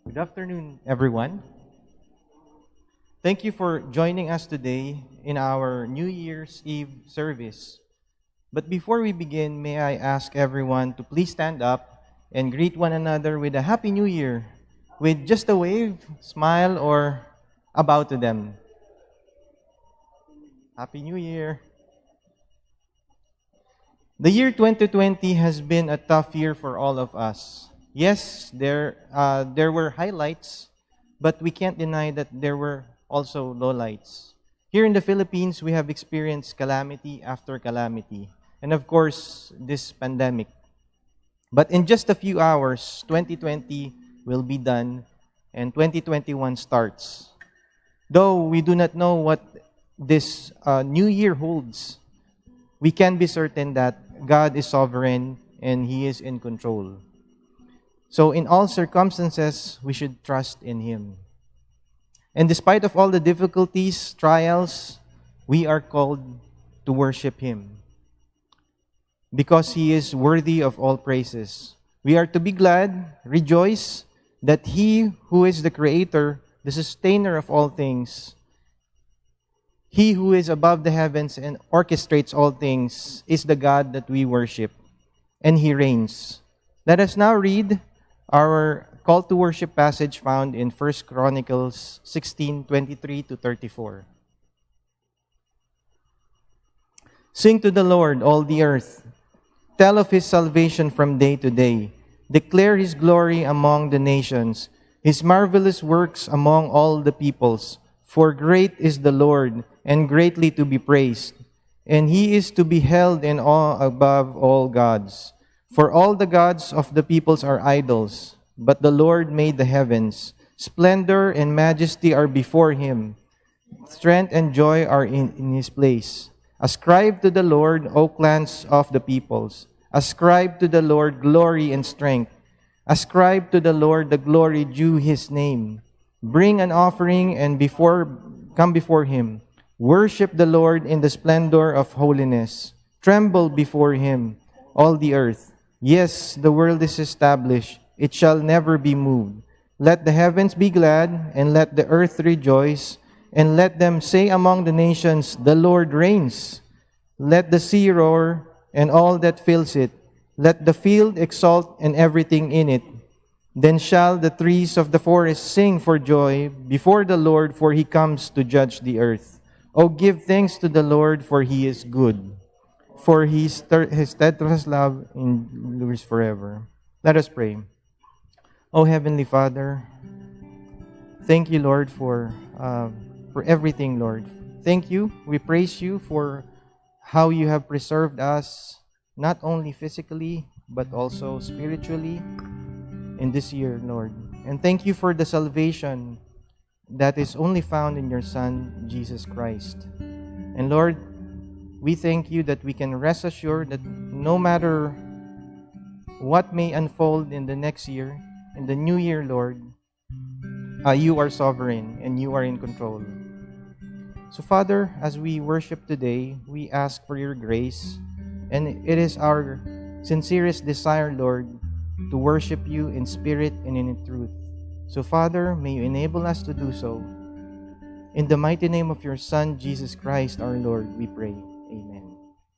Good afternoon, everyone. Thank you for joining us today in our New Year's Eve service. But before we begin, may I ask everyone to please stand up and greet one another with a Happy New Year with just a wave, smile, or a bow to them. Happy New Year. The year 2020 has been a tough year for all of us. Yes, there were highlights, but we can't deny that there were also lowlights. Here in the Philippines, we have experienced calamity after calamity, and of course, this pandemic. But in just a few hours, 2020 will be done, and 2021 starts. Though we do not know what this new year holds, we can be certain that God is sovereign and He is in control. So in all circumstances, we should trust in Him. And despite of all the difficulties, trials, we are called to worship Him because He is worthy of all praises. We are to be glad, rejoice that He who is the Creator, the Sustainer of all things, He who is above the heavens and orchestrates all things, is the God that we worship, and He reigns. Let us now read our call to worship passage found in 1 Chronicles 16:23 to 34. Sing to the Lord, all the earth. Tell of His salvation from day to day. Declare His glory among the nations, His marvelous works among all the peoples. For great is the Lord, and greatly to be praised, and He is to be held in awe above all gods. For all the gods of the peoples are idols, but the Lord made the heavens. Splendor and majesty are before Him. Strength and joy are in His place. Ascribe to the Lord, O clans of the peoples. Ascribe to the Lord glory and strength. Ascribe to the Lord the glory due His name. Bring an offering and come before Him. Worship the Lord in the splendor of holiness. Tremble before Him, all the earth. Yes, the world is established. It shall never be moved. Let the heavens be glad, and let the earth rejoice, and let them say among the nations, the Lord reigns. Let the sea roar, and all that fills it. Let the field exult, and everything in it. Then shall the trees of the forest sing for joy before the Lord, for He comes to judge the earth. O give thanks to the Lord, for He is good. For His steadfast love endures forever. Let us pray. O Heavenly Father, thank you, Lord, for everything, Lord. Thank you. We praise you for how you have preserved us, not only physically, but also spiritually in this year, Lord. And thank you for the salvation that is only found in your Son, Jesus Christ. And Lord, we thank you that we can rest assured that no matter what may unfold in the next year, in the new year, Lord, you are sovereign and you are in control. So, Father, as we worship today, we ask for your grace, and it is our sincerest desire, Lord, to worship you in spirit and in truth. So, Father, may you enable us to do so. In the mighty name of your Son, Jesus Christ, our Lord, we pray. Amen.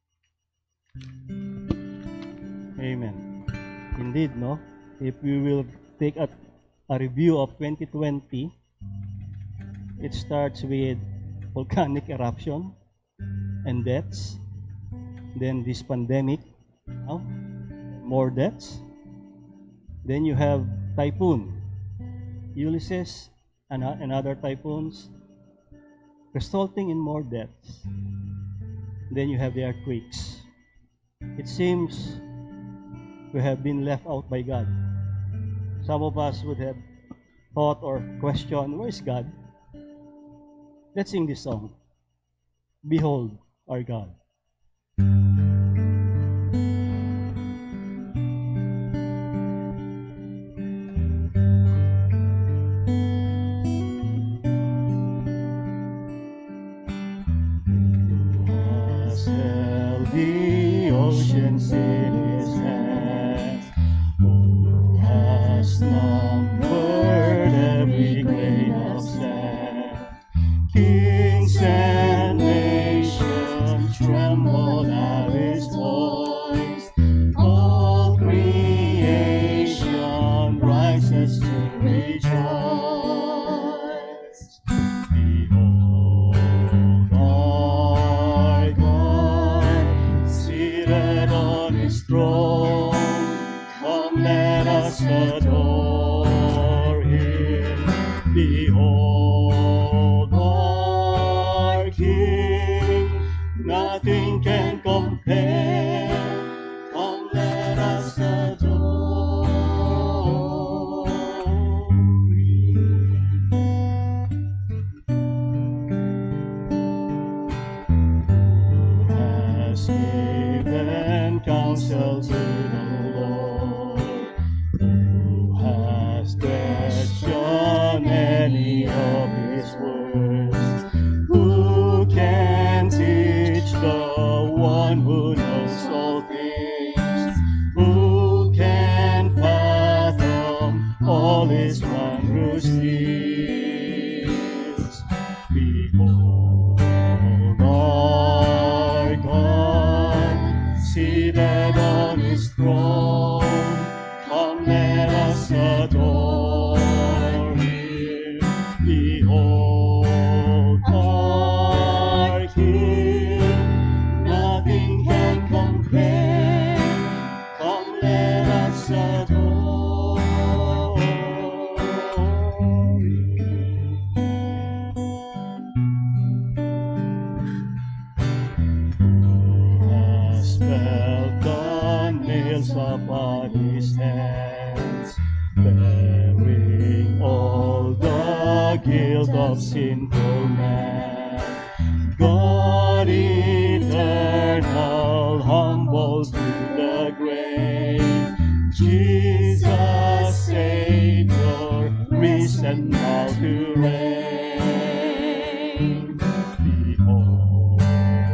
Amen. Indeed, no? If we will take a review of 2020, it starts with volcanic eruption and deaths. Then this pandemic, more deaths. Then you have typhoon, Ulysses, and other typhoons, resulting in more deaths. Then you have the earthquakes. It seems we have been left out by God. Some of us would have thought or questioned, where is God? Let's sing this song. Behold our God. The oceans in His hands, who has numbered His throne. Come, let us adore Him. Behold our King, nothing can compare. Come, let us adore Him. Has given counsel to the Lord, who has questioned any of His words, who can teach the one who knows all things, who can fathom all His wondrous deeds. Behold our God, seated on His throne. Come, let us adore Him. Behold our King, nothing can compare. Come, let us adore Him. Has felt the nails upon His hands, bearing all the guilt of sinful man. God eternal, humble to the grave, Jesus Savior, risen now to reign. Behold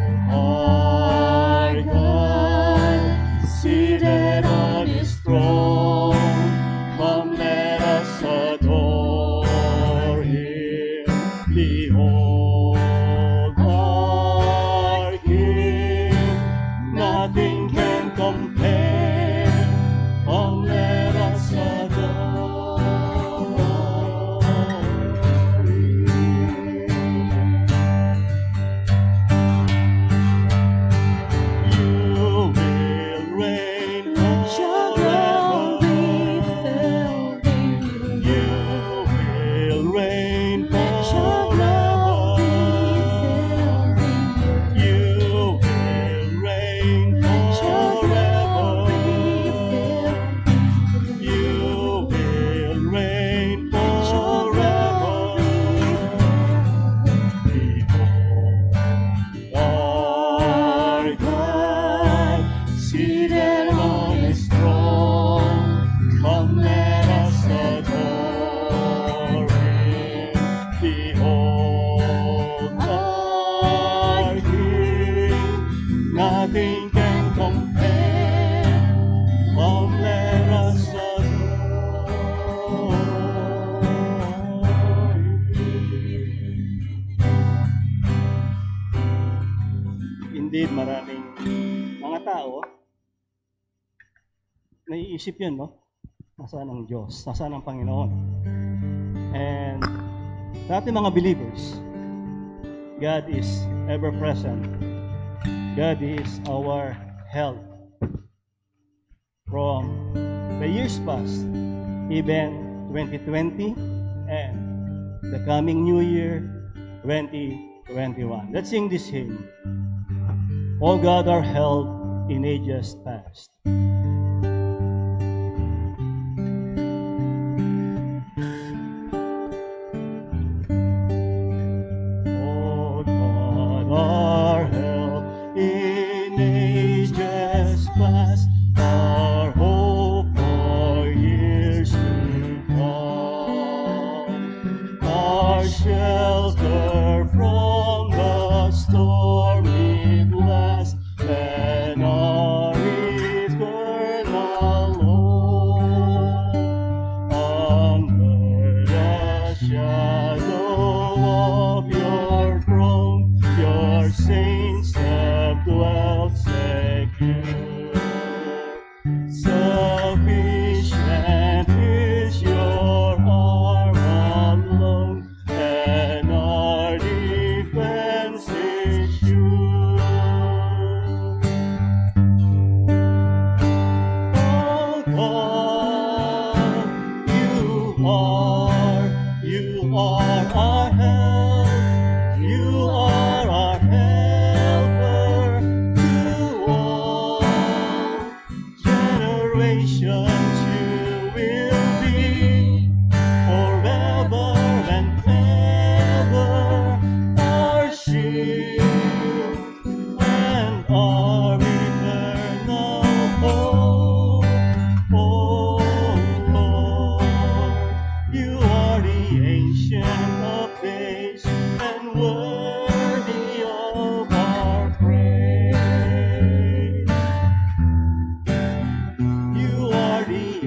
our God, seated on His throne. Come, let us adore Him. Behold our King, nothing can compare. Come, let us adore Him. You will reign forever. You will reign forever. You will reign forever. You will reign forever. Behold our God, seated on His throne. Come, let us adore Him. Behold our King, nothing can compare. Come, let us adore Him. Indeed, maraming mga tao naiisip yun, no? Nasaan ang Diyos? Nasaan ang Panginoon? And sa ating mga believers, God is ever present. God is our help from the years past, even 2020 and the coming new year, 2021. Let's sing this hymn. O God, our help in ages past. O God, our help in ages past, our hope for years to come, our shelter from the stormy blast, and our eternal home. Under the shadow of your throne, your saints have dwelt secure.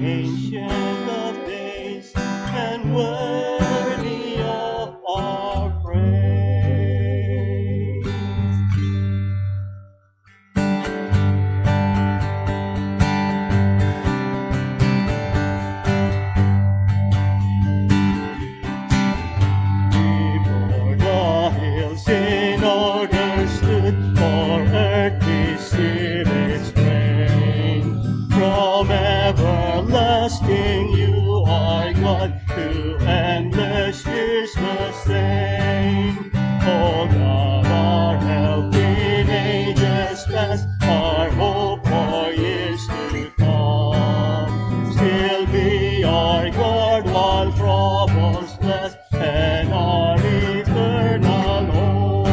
Ancient of Days, and worthy of our praise. Before the hills in order stood, for earth received its rain. From everlasting you are God, to endless years the same. O God, our help in ages past, our hope for years to come. Still be our God while troubles last, and our eternal hope.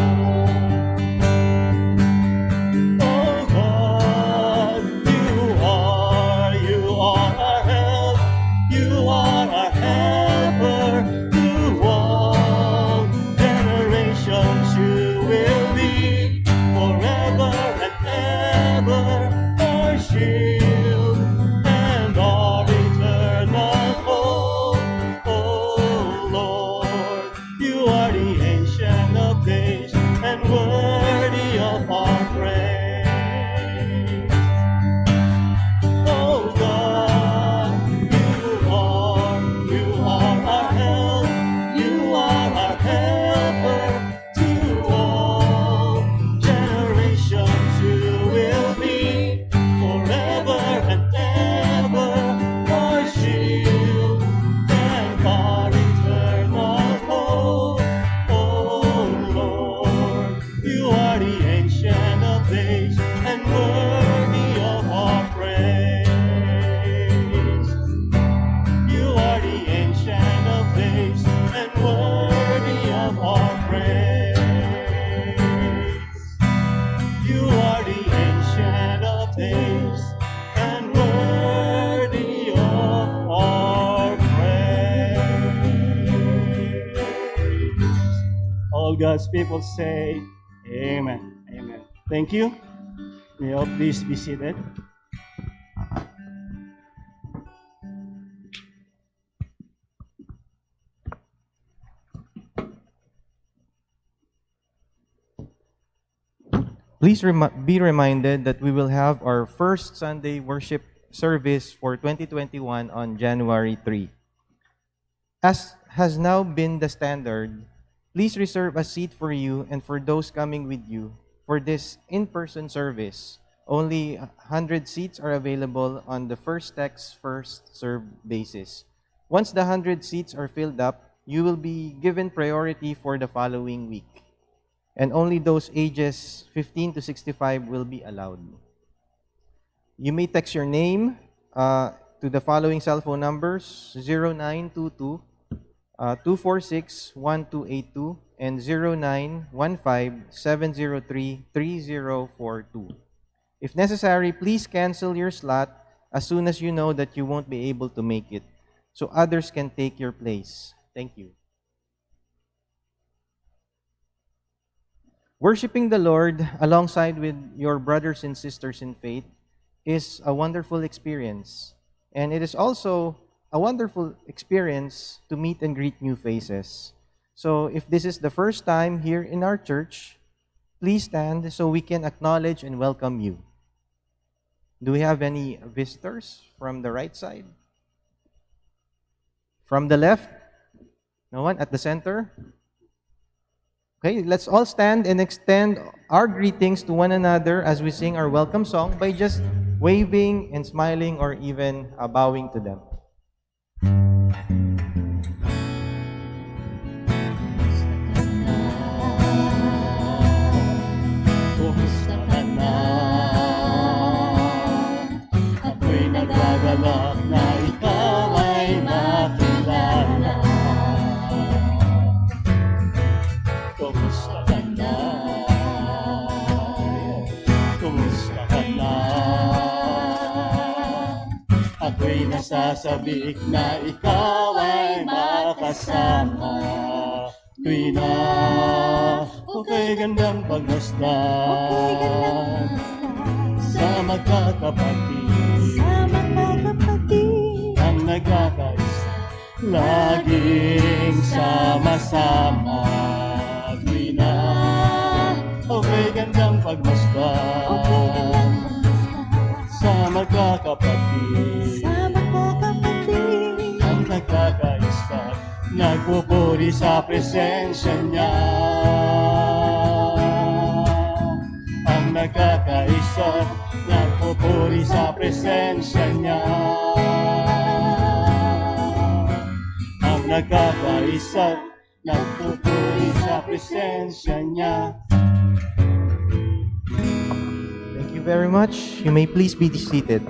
Oh God, you are our help, you are our helper. To all generations you will be, forever and ever, our shield and our eternal hope. Oh Lord, you are the Ancient of Days, and worthy of our praise. Oh God, you are our help, you are our helper. To all generations you will be, forever and ever, our shield and our eternal hope. Oh Lord, you are the Ancient of Days, and worthy of our praise. You are the Ancient of Days, and worthy of our praise. You are the Ancient of Days, and worthy of our praise. All God's people say, Amen. Amen. Thank you. May you all please be seated. Please be reminded that we will have our first Sunday worship service for 2021 on January 3. As has now been the standard, please reserve a seat for you and for those coming with you for this in-person service. Only 100 seats are available on the first text, first served basis. Once the 100 seats are filled up, you will be given priority for the following week. And only those ages 15 to 65 will be allowed. You may text your name to the following cell phone numbers: 0922 246-1282 and 0915-703-3042. If necessary, please cancel your slot as soon as you know that you won't be able to make it, so others can take your place. Thank you. Worshiping the Lord alongside with your brothers and sisters in faith is a wonderful experience. And it is also a wonderful experience to meet and greet new faces. So if this is the first time here in our church, please stand so we can acknowledge and welcome you. Do we have any visitors from the right side? From the left? No one? At the center? Okay, let's all stand and extend our greetings to one another as we sing our welcome song by just waving and smiling or even bowing to them. Kumusta ka na? Ako'y nagagalak na ikaw ay makilala. Kumusta ka na? Kumusta ka na? Ako'y nasasabik na ikaw ay makasama. Tuwi na, okay gandang pagmasdan sa magkakapatid. nagkakaisa, laging sama-sama. Di na okay gandang pagmasdan sa magkakapatid. Ang nagkakaisa, nagpupuri sa presensya niya. Ang nagkakaisa, nagpupuri sa presensya niya. Ang nagkakaisa, nagpupuri sa presensya niya. Thank you very much. You may please be seated.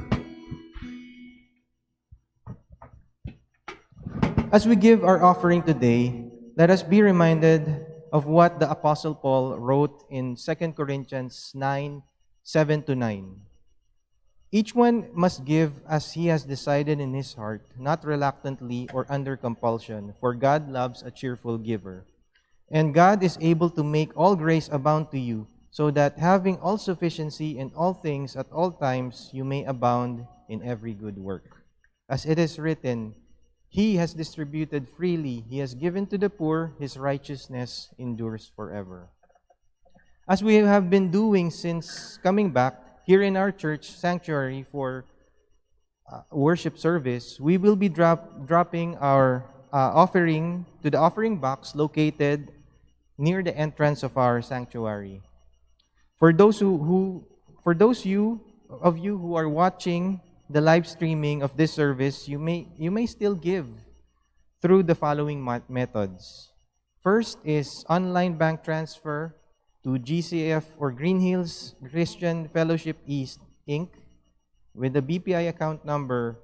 As we give our offering today, let us be reminded of what the Apostle Paul wrote in 2 Corinthians 9:7-9. Each one must give as he has decided in his heart, not reluctantly or under compulsion, for God loves a cheerful giver. And God is able to make all grace abound to you, so that having all sufficiency in all things at all times, you may abound in every good work. As it is written, He has distributed freely, He has given to the poor, His righteousness endures forever. As we have been doing since coming back here in our church sanctuary for worship service, we will be dropping our offering to the offering box located near the entrance of our sanctuary. For those of you who are watching the live streaming of this service, you may still give through the following methods. First is online bank transfer to GCF or Green Hills Christian Fellowship East, Inc. with the BPI account number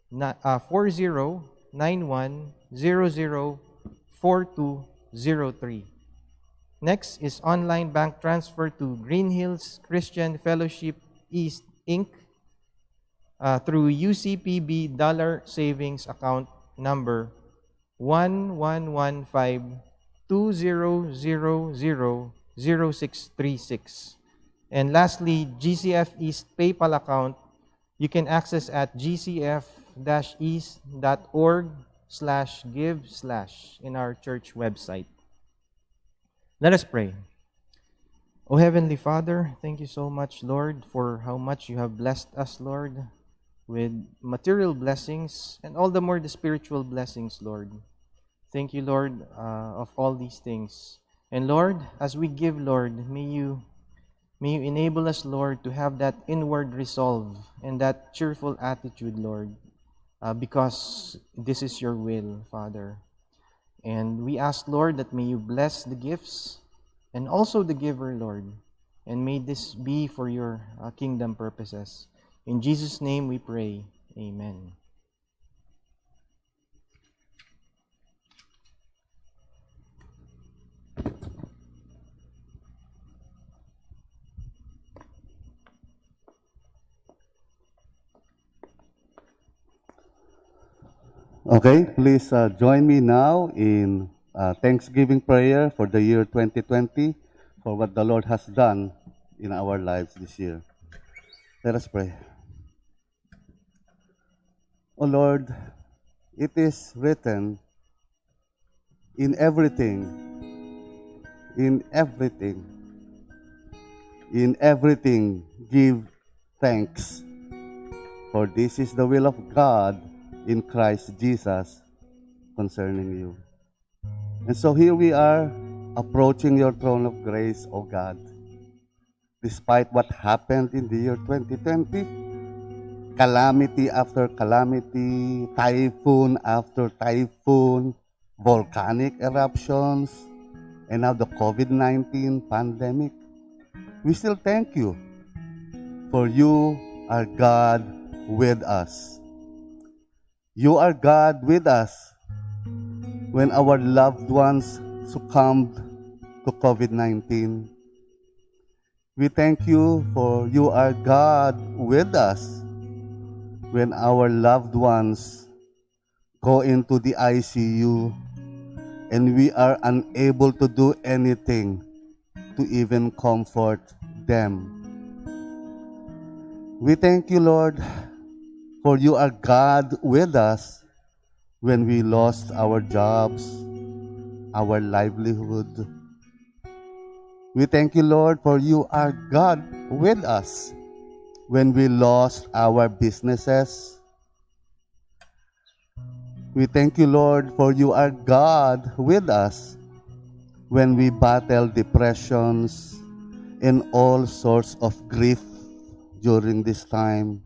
4091004203. Next is online bank transfer to Green Hills Christian Fellowship East, Inc. Through UCPB Dollar Savings account number 111520000636. And lastly, GCF East PayPal account you can access at gcf-east.org/give/ in our church website. Let us pray. O Heavenly Father, thank you so much, Lord, for how much you have blessed us, Lord, with material blessings and all the more the spiritual blessings, Lord. Thank you, Lord, of all these things. And Lord, as we give, Lord, may you enable us, Lord, to have that inward resolve and that cheerful attitude, Lord, because this is your will, Father. And we ask, Lord, that may you bless the gifts and also the giver, Lord, and may this be for your kingdom purposes. In Jesus' name we pray. Amen. Okay, please join me now in Thanksgiving prayer for the year 2020 for what the Lord has done in our lives this year. Let us pray. O Lord, it is written, in everything, give thanks, for this is the will of God in Christ Jesus concerning you. And so here we are approaching your throne of grace, O God. Despite what happened in the year 2020, calamity after calamity, typhoon after typhoon, volcanic eruptions, and now the COVID-19 pandemic, we still thank you, for you are God with us. You are God with us when our loved ones succumbed to COVID-19. We thank you for you are God with us when our loved ones go into the ICU and we are unable to do anything to even comfort them. We thank you, Lord, for you are God with us when we lost our jobs, our livelihood. We thank you, Lord, for you are God with us when we lost our businesses. We thank you, Lord, for you are God with us when we battle depressions and all sorts of grief during this time.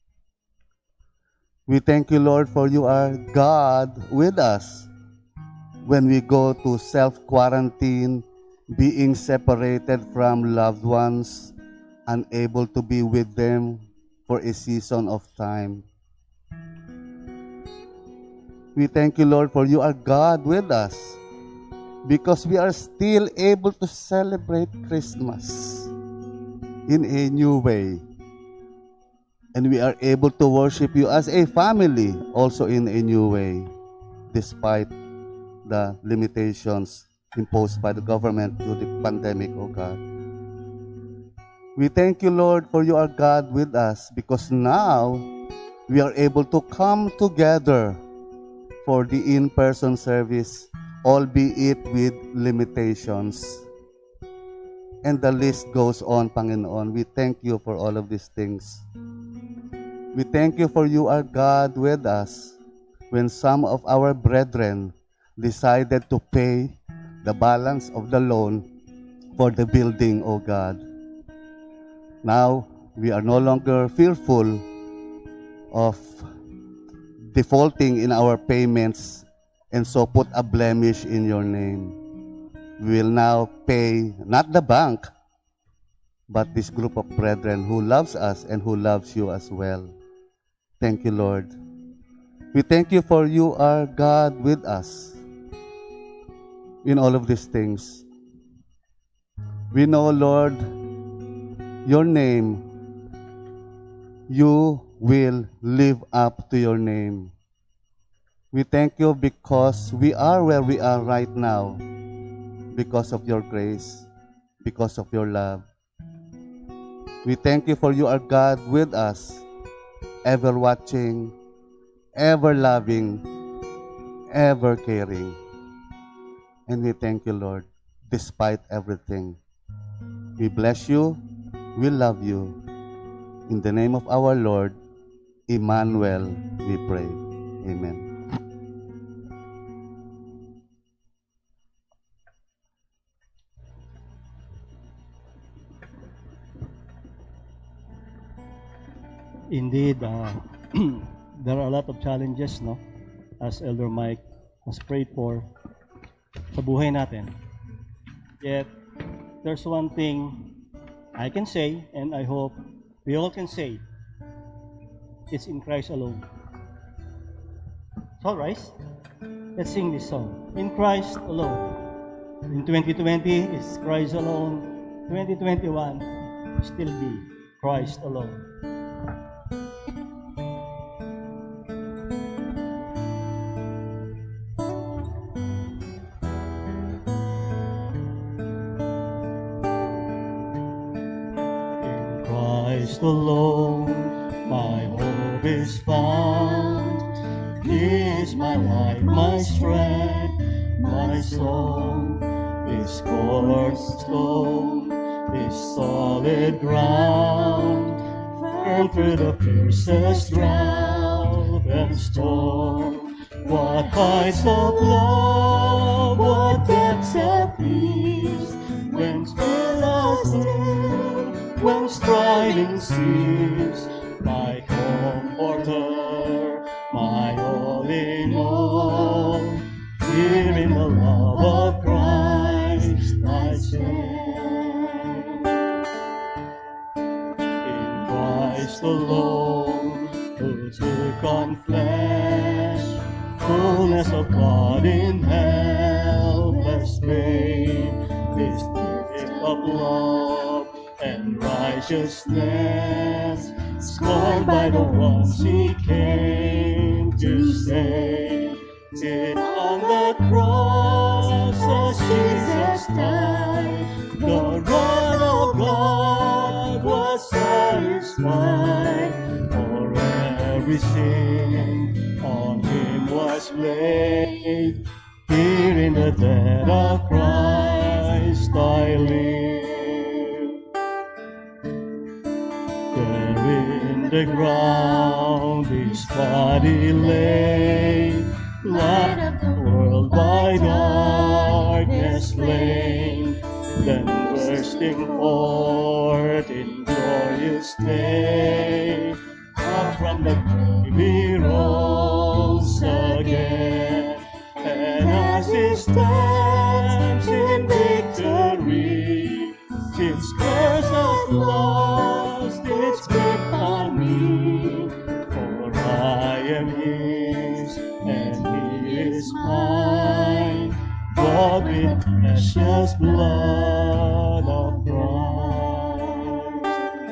We thank you, Lord, for you are God with us when we go to self-quarantine, being separated from loved ones, unable to be with them for a season of time. We thank you, Lord, for you are God with us because we are still able to celebrate Christmas in a new way. And we are able to worship you as a family also in a new way, despite the limitations imposed by the government due to the pandemic, oh God. We thank you, Lord, for you are God with us because now we are able to come together for the in-person service, albeit with limitations. And the list goes on, Panginoon. We thank you for all of these things. We thank you for you are God with us when some of our brethren decided to pay the balance of the loan for the building, O God. Now, we are no longer fearful of defaulting in our payments and so put a blemish in your name. We will now pay not the bank, but this group of brethren who loves us and who loves you as well. Thank you, Lord. We thank you for you are God with us in all of these things. We know, Lord, your name, you will live up to your name. We thank you because we are where we are right now because of your grace, because of your love. We thank you for you are God with us, ever watching, ever loving, ever caring. And we thank you, Lord, despite everything. We bless you, we love you. In the name of our Lord, Emmanuel, we pray. Amen. Indeed, there are a lot of challenges, no? As Elder Mike has prayed for sa buhay natin. Yet, there's one thing I can say, and I hope we all can say, it's in Christ alone. So, rise. Let's sing this song. In Christ alone. In 2020, it's Christ alone. 2021, still be Christ alone. Christ alone, my hope is found. He is my life, my strength, my song. His cornerstone is solid ground, firm through the fiercest drought and storm. What heights of love, what depths of peace, when still are still, when striving cease, my comforter, my all in all, here in the love of Christ I stand. In Christ alone, who took on flesh, fullness of God in helpless babe, this gift of love and righteousness, scorned by the ones he came to save. Did on the cross as Jesus died, the wrath of God was satisfied. Forever every sin on him was laid. Here in the death of Christ I live. There in the ground his body lay, light of the world by darkness slain, then bursting forth in joyous day, up from the grave he rose again, and as he stands in victory, since curse has lost its grip on me, for I am his and he is mine, bought with precious blood of Christ.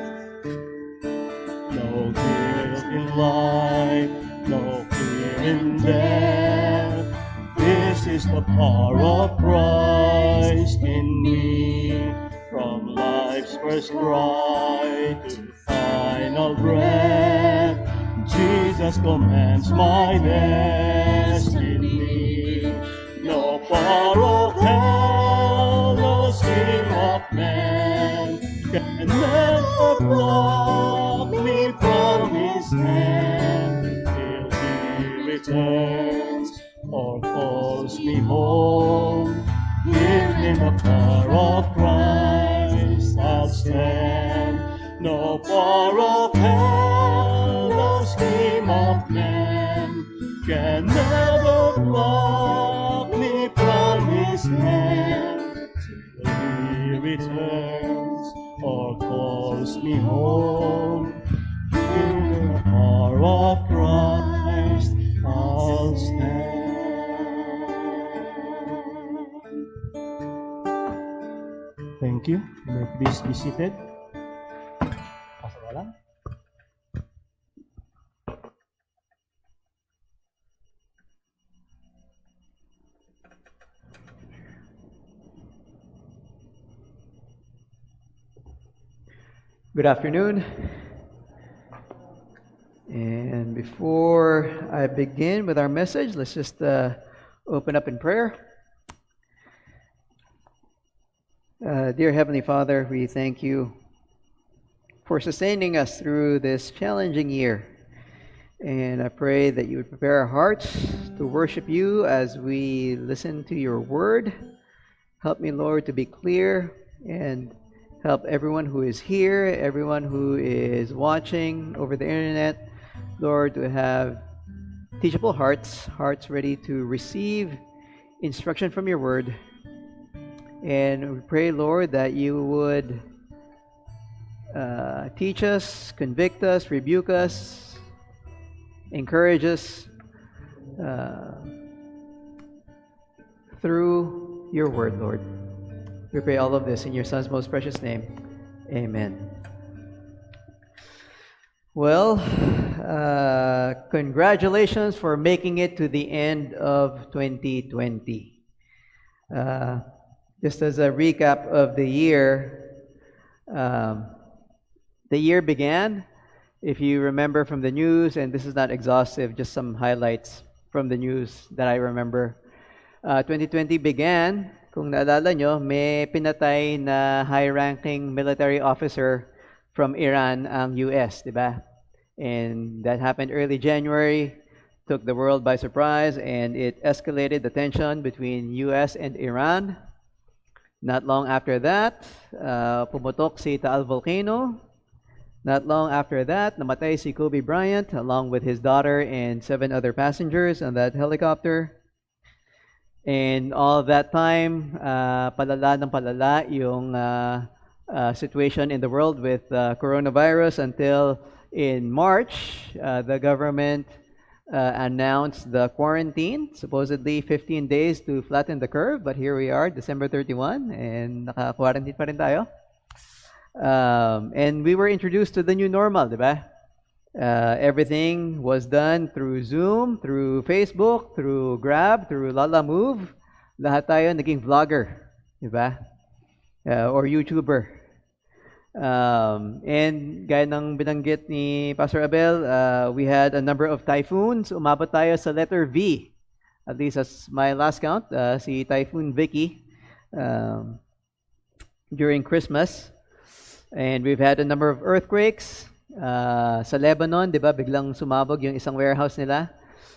No guilt in life, no fear in death, this is the power of Christ in me. From life's first cry to final breath, Jesus commands my destiny. No power of hell, no scheme of man can ever block me from his hand till he returns or calls me home. Here in the power of Christ I'll stand. No power of hell, no scheme of man can never block me from his hand till he returns or calls me home. In the power of Christ I'll stand. Thank you. May please be seated. Pastor Alan. Good afternoon. And before I begin with our message, let's just open up in prayer. Dear Heavenly Father, we thank you for sustaining us through this challenging year. And I pray that you would prepare our hearts to worship you as we listen to your word. Help me, Lord, to be clear, and help everyone who is here, everyone who is watching over the internet, Lord, to have teachable hearts, hearts ready to receive instruction from your word. And we pray, Lord, that you would teach us, convict us, rebuke us, encourage us through your word, Lord. We pray all of this in your Son's most precious name. Amen. Well, congratulations for making it to the end of 2020. Just as a recap of the year began, if you remember from the news, and this is not exhaustive, just some highlights from the news that I remember. 2020 began, kung naalala nyo, may pinatay na high-ranking military officer from Iran ang US, di ba? And that happened early January, took the world by surprise, and it escalated the tension between US and Iran. Not long after that, pumutok si Taal Volcano. Not long after that, namatay si Kobe Bryant along with his daughter and 7 other passengers on that helicopter. And all that time, palala ng palala yung situation in the world with coronavirus until in March, the government announced the quarantine, supposedly 15 days to flatten the curve, but here we are, December 31, and naka-quarantine pa rin tayo. And we were introduced to the new normal, di ba? Everything was done through Zoom, through Facebook, through Grab, through Lala Move. Lahat tayo naging vlogger, di ba? Or YouTuber. And gaya ng binanggit ni Pastor Abel, we had a number of typhoons. Umabot tayo sa letter V. At least as my last count, si Typhoon Vicky during Christmas. And we've had a number of earthquakes. Sa Lebanon, di ba, biglang sumabog yung isang warehouse nila.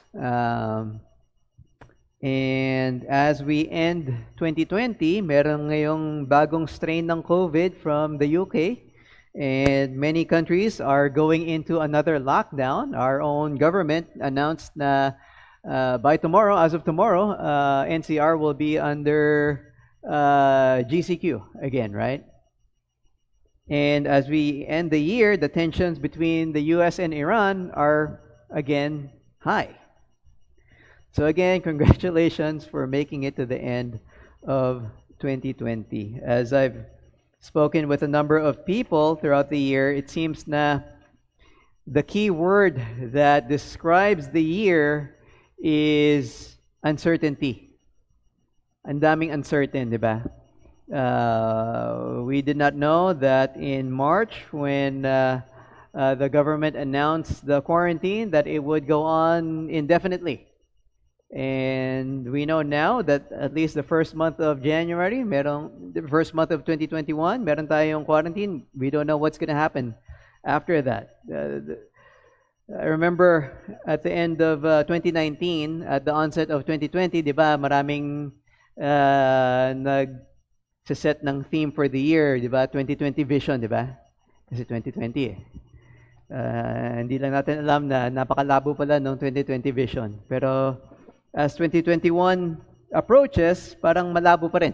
And as we end 2020, meron ngayong bagong strain ng COVID from the UK. And many countries are going into another lockdown. Our own government announced na by tomorrow, as of tomorrow, NCR will be under GCQ again, right? And as we end the year, the tensions between the US and Iran are again high. So again, congratulations for making it to the end of 2020. As I've spoken with a number of people throughout the year, it seems na the key word that describes the year is uncertainty. Ang daming uncertain, di ba? We did not know that in March when the government announced the quarantine that it would go on indefinitely. And we know now that at least the first month of January, the first month of 2021, meron tayong quarantine. We don't know what's going to happen after that. I remember at the end of 2019, at the onset of 2020, di ba, maraming nag-set ng theme for the year, di ba? 2020 vision, di ba? Kasi 2020 eh. Hindi lang natin alam na napakalabo pala ng 2020 vision. Pero as 2021 approaches, parang malabo pa rin.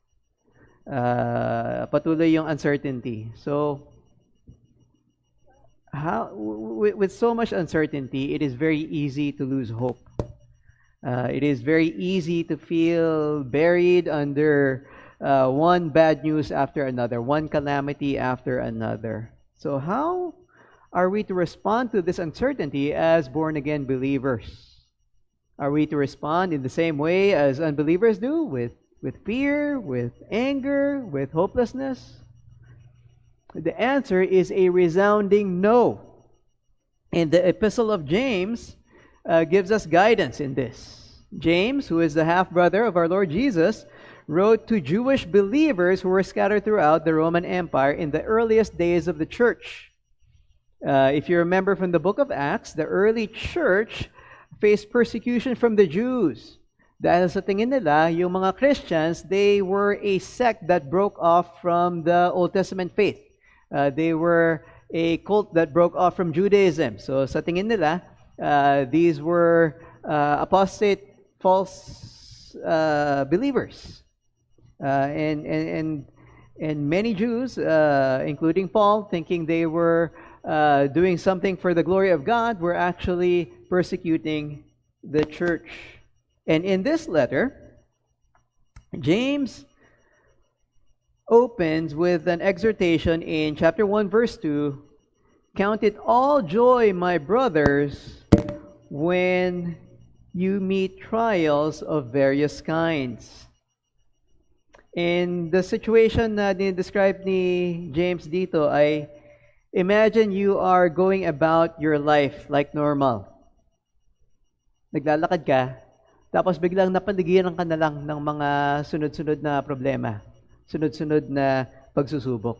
Patuloy yung uncertainty. So, with so much uncertainty, it is very easy to lose hope. It is very easy to feel buried under one bad news after another, one calamity after another. So how are we to respond to this uncertainty as born-again believers? Are we to respond in the same way as unbelievers do, with fear, with anger, with hopelessness? The answer is a resounding no. And the Epistle of James gives us guidance in this. James, who is the half-brother of our Lord Jesus, wrote to Jewish believers who were scattered throughout the Roman Empire in the earliest days of the church. If you remember from the book of Acts, the early church faced persecution from the Jews. Dahil sa tingin nila, yung mga Christians, they were a sect that broke off from the Old Testament faith. They were a cult that broke off from Judaism. So sa tingin nila, these were apostate, false believers. And many Jews, including Paul, thinking they were doing something for the glory of God, were actually persecuting the church. And in this letter, James opens with an exhortation in chapter 1, verse 2, "Count it all joy, my brothers, when you meet trials of various kinds." And the situation na describe ni James dito ay, imagine you are going about your life like normal. Naglalakad ka, tapos biglang napanigiran ka na lang ng mga sunod-sunod na problema, sunod-sunod na pagsusubok.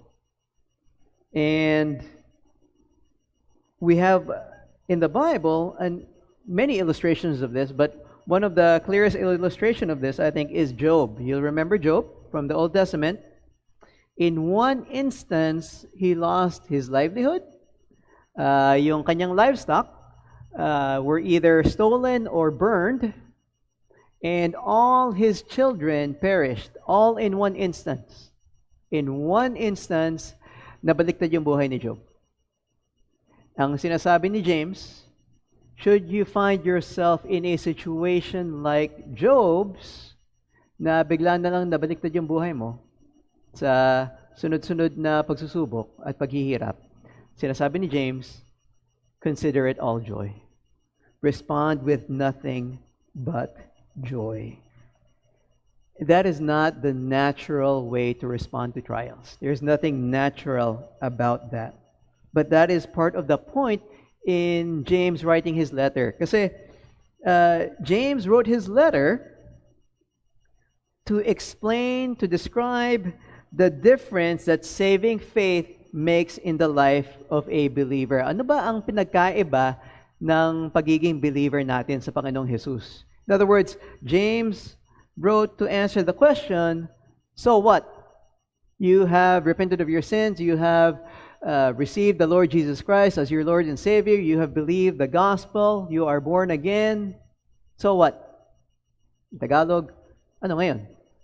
And we have in the Bible and many illustrations of this, but one of the clearest illustration of this, I think, is Job. You'll remember Job from the Old Testament. In one instance, he lost his livelihood. Yung kanyang livestock were either stolen or burned, and all his children perished, all in one instance. In one instance, nabaliktad yung buhay ni Job. Ang sinasabi ni James, should you find yourself in a situation like Job's, na bigla na lang nabaliktad yung buhay mo sa sunod-sunod na pagsusubok at paghihirap, sinasabi ni James, consider it all joy. Respond with nothing but joy. that is not the natural way to respond to trials. There's nothing natural about that. But that is part of the point in James writing his letter. Kasi James wrote his letter to explain, to describe the difference that saving faith makes in the life of a believer. Ano ba ang pinagkaiba ng pagiging believer natin sa Panginoong Jesus? In other words, James wrote to answer the question, so what? You have repented of your sins, you have received the Lord Jesus Christ as your Lord and Savior, you have believed the gospel, you are born again. So what? Tagalog, ano ngayon?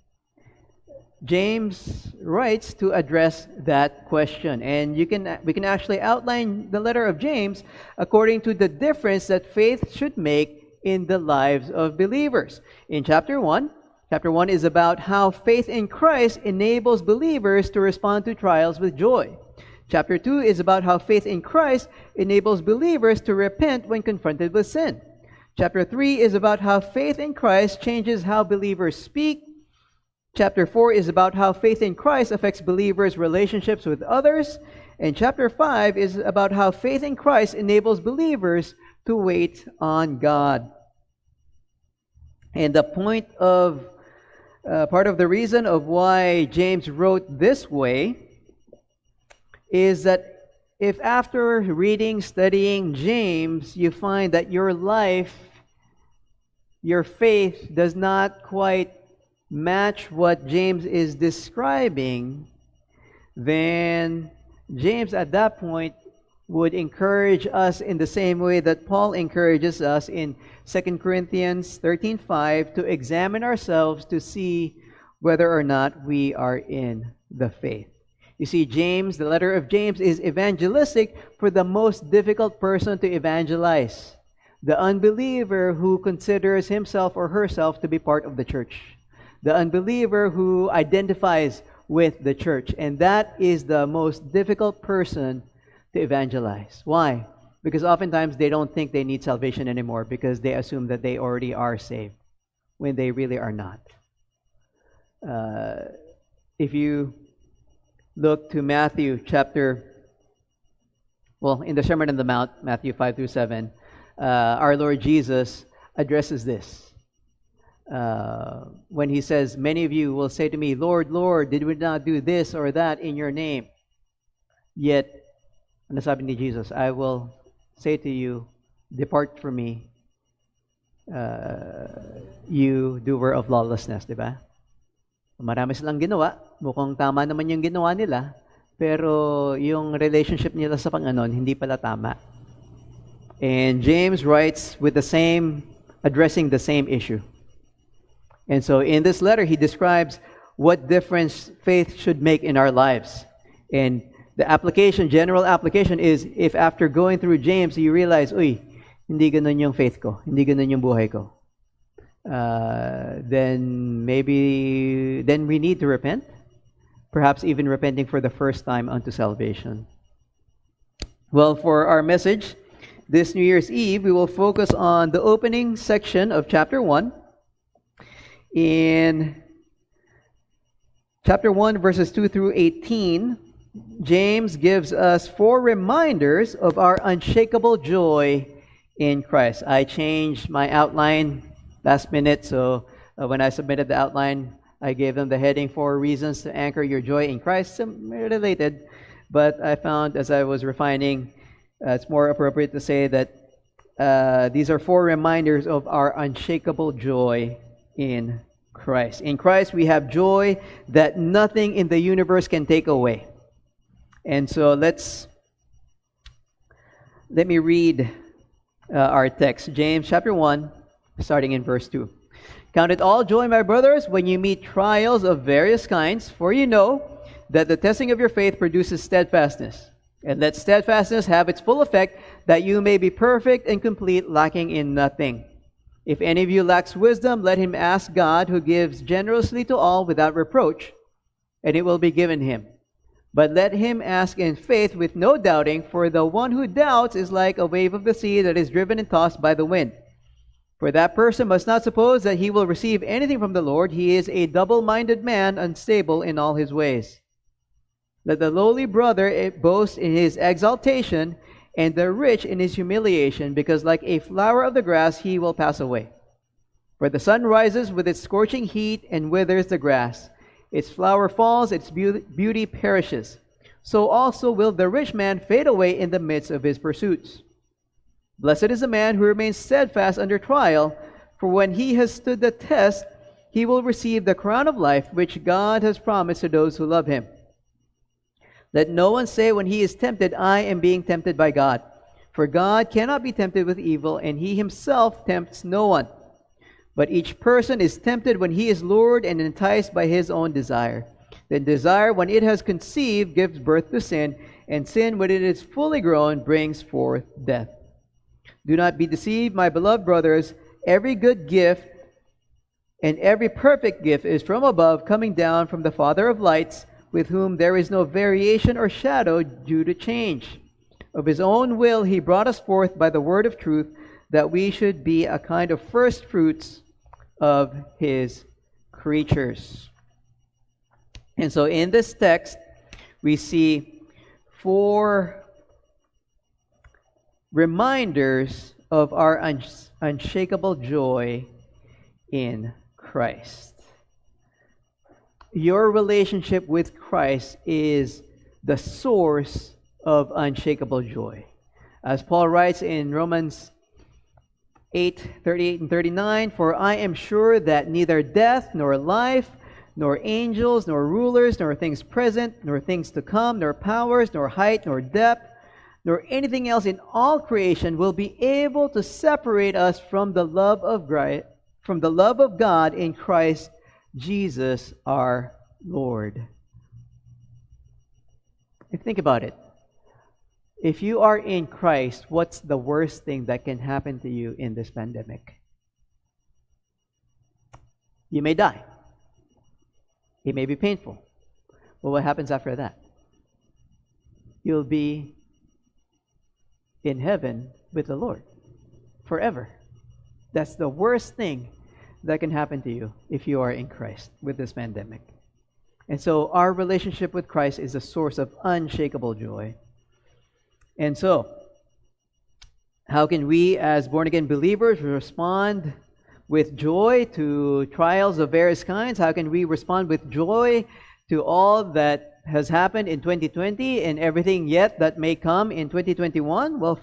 James writes to address that question. And we can actually outline the letter of James according to the difference that faith should make in the lives of believers. In chapter 1 is about how faith in Christ enables believers to respond to trials with joy. Chapter 2 is about how faith in Christ enables believers to repent when confronted with sin. Chapter 3 is about how faith in Christ changes how believers speak. Chapter 4 is about how faith in Christ affects believers' relationships with others. And chapter 5 is about how faith in Christ enables believers to wait on God. And the point of, part of the reason of why James wrote this way is that if after reading, studying James, you find that your life, your faith does not quite match what James is describing, then James at that point would encourage us in the same way that Paul encourages us in 2 Corinthians 13:5 to examine ourselves to see whether or not we are in the faith. You see, James, the letter of James, is evangelistic for the most difficult person to evangelize, the unbeliever who considers himself or herself to be part of the church, the unbeliever who identifies with the church. And that is the most difficult person to evangelize. Why? Because oftentimes they don't think they need salvation anymore because they assume that they already are saved when they really are not. If you look to Matthew in the Sermon on the Mount, Matthew 5 through 7, our Lord Jesus addresses this. When he says, many of you will say to me, Lord, Lord, did we not do this or that in your name? Yet, ano sabi ni Jesus? I will say to you, depart from me, you doer of lawlessness, di ba? Marami silang ginawa, mukhang tama naman yung ginawa nila, pero yung relationship nila sa Panginoon, hindi pala tama. And James writes addressing the same issue. And so in this letter, he describes what difference faith should make in our lives. And the general application is, if after going through James, you realize, hindi ganun yung faith ko, hindi ganun yung buhay ko, then we need to repent, perhaps even repenting for the first time unto salvation. Well, for our message this New Year's Eve, we will focus on the opening section of chapter 1. In chapter 1, verses 2 through 18, James gives us 4 reminders of our unshakable joy in Christ. I changed my outline last minute, so when I submitted the outline, I gave them the heading 4 reasons to anchor your joy in Christ. Some related, but I found as I was refining, it's more appropriate to say that these are 4 reminders of our unshakable joy in Christ. In Christ, we have joy that nothing in the universe can take away. And so let me read our text. James chapter 1, starting in verse 2. Count it all joy, my brothers, when you meet trials of various kinds, for you know that the testing of your faith produces steadfastness. And let steadfastness have its full effect, that you may be perfect and complete, lacking in nothing. If any of you lacks wisdom, let him ask God, who gives generously to all without reproach, and it will be given him. But let him ask in faith with no doubting, for the one who doubts is like a wave of the sea that is driven and tossed by the wind. For that person must not suppose that he will receive anything from the Lord. He is a double-minded man, unstable in all his ways. Let the lowly brother boast in his exaltation, and the rich in his humiliation, because like a flower of the grass he will pass away. For the sun rises with its scorching heat and withers the grass. Its flower falls, its beauty perishes. So also will the rich man fade away in the midst of his pursuits. Blessed is the man who remains steadfast under trial, for when he has stood the test, he will receive the crown of life which God has promised to those who love him. Let no one say when he is tempted, I am being tempted by God. For God cannot be tempted with evil, and he himself tempts no one. But each person is tempted when he is lured and enticed by his own desire. Then desire, when it has conceived, gives birth to sin, and sin, when it is fully grown, brings forth death. Do not be deceived, my beloved brothers. Every good gift and every perfect gift is from above, coming down from the Father of lights, with whom there is no variation or shadow due to change. Of his own will he brought us forth by the word of truth, that we should be a kind of first fruits of his creatures. And so in this text, we see 4 reminders of our unshakable joy in Christ. Your relationship with Christ is the source of unshakable joy. As Paul writes in Romans 8:38 and 39, for I am sure that neither death, nor life, nor angels, nor rulers, nor things present, nor things to come, nor powers, nor height, nor depth, nor anything else in all creation will be able to separate us from the love of God in Christ Jesus our Lord. And think about it. If you are in Christ, what's the worst thing that can happen to you in this pandemic? You may die. It may be painful. But what happens after that? You'll be in heaven with the Lord forever. That's the worst thing that can happen to you if you are in Christ with this pandemic. And so our relationship with Christ is a source of unshakable joy. And so, how can we as born-again believers respond with joy to trials of various kinds? How can we respond with joy to all that has happened in 2020 and everything yet that may come in 2021? Well,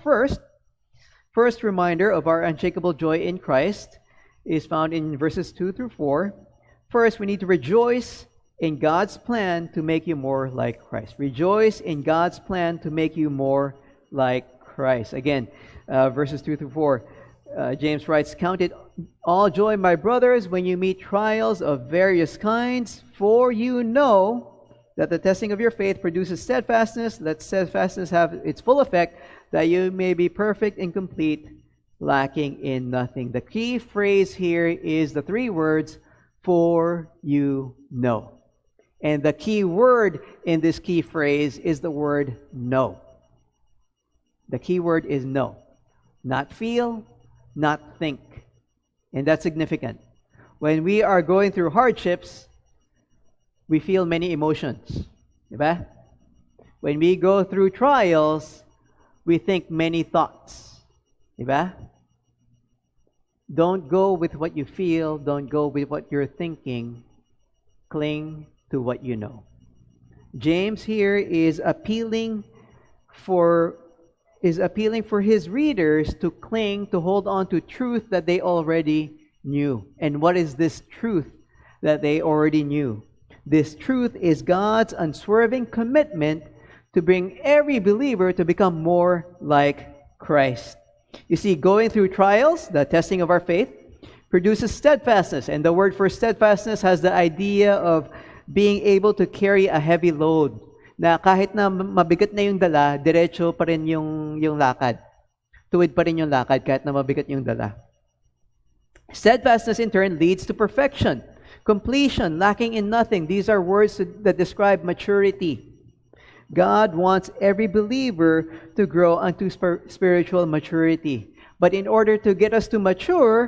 first reminder of our unshakable joy in Christ is found in verses 2 through 4. First, we need to rejoice in God's plan to make you more like Christ. Rejoice in God's plan to make you more like Christ. Again, verses 2 through 4, James writes, count it all joy, my brothers, when you meet trials of various kinds, for you know that the testing of your faith produces steadfastness. Let steadfastness have its full effect, that you may be perfect and complete, lacking in nothing. The key phrase here is the 3 words, for you know. And the key word in this key phrase is the word know. The key word is know. Not feel, not think. And that's significant. When we are going through hardships, we feel many emotions. Diba? When we go through trials, we think many thoughts. Diba? Don't go with what you feel. Don't go with what you're thinking. Cling to what you know. James here is appealing for his readers to cling, to hold on to truth that they already knew. And what is this truth that they already knew? This truth is God's unswerving commitment to bring every believer to become more like Christ. You see, going through trials, the testing of our faith, produces steadfastness. And the word for steadfastness has the idea of being able to carry a heavy load. Na kahit na mabigat na yung dala, diretso pa rin yung lakad. Tuwid pa rin yung lakad kahit na mabigat yung dala. Steadfastness in turn leads to perfection, completion, lacking in nothing. These are words that describe maturity. God wants every believer to grow unto spiritual maturity. But in order to get us to mature,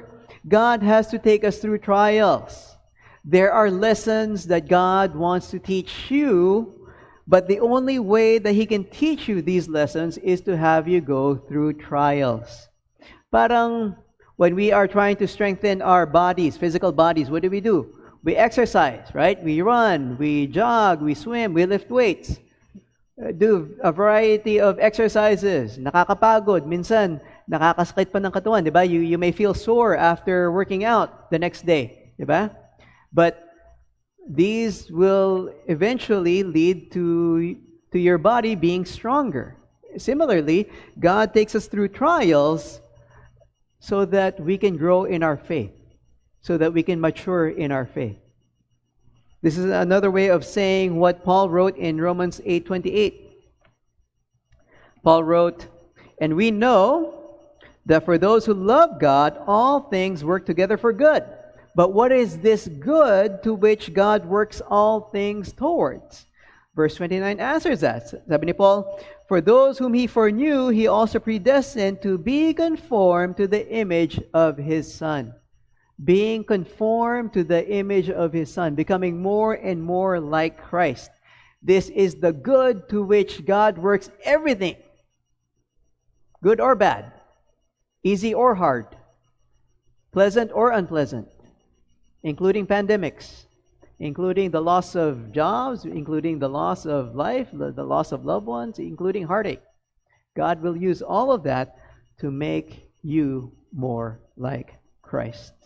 God has to take us through trials. There are lessons that God wants to teach you, but the only way that He can teach you these lessons is to have you go through trials. Parang when we are trying to strengthen our bodies, physical bodies, what do? We exercise, right? We run, we jog, we swim, we lift weights. Do a variety of exercises. Nakakapagod. Minsan, nakakasakit pa ng katawan, di ba? You may feel sore after working out the next day, di ba? But these will eventually lead to your body being stronger. Similarly, God takes us through trials so that we can grow in our faith, so that we can mature in our faith. This is another way of saying what Paul wrote in Romans 8:28. Paul wrote, "And we know that for those who love God, all things work together for good. But what is this good to which God works all things towards?" Verse 29 answers that. Sabi ni Paul, "For those whom He foreknew, He also predestined to be conformed to the image of His Son." Being conformed to the image of His Son, becoming more and more like Christ. This is the good to which God works everything, good or bad, easy or hard, pleasant or unpleasant, including pandemics, including the loss of jobs, including the loss of life, the loss of loved ones, including heartache. God will use all of that to make you more like Christ.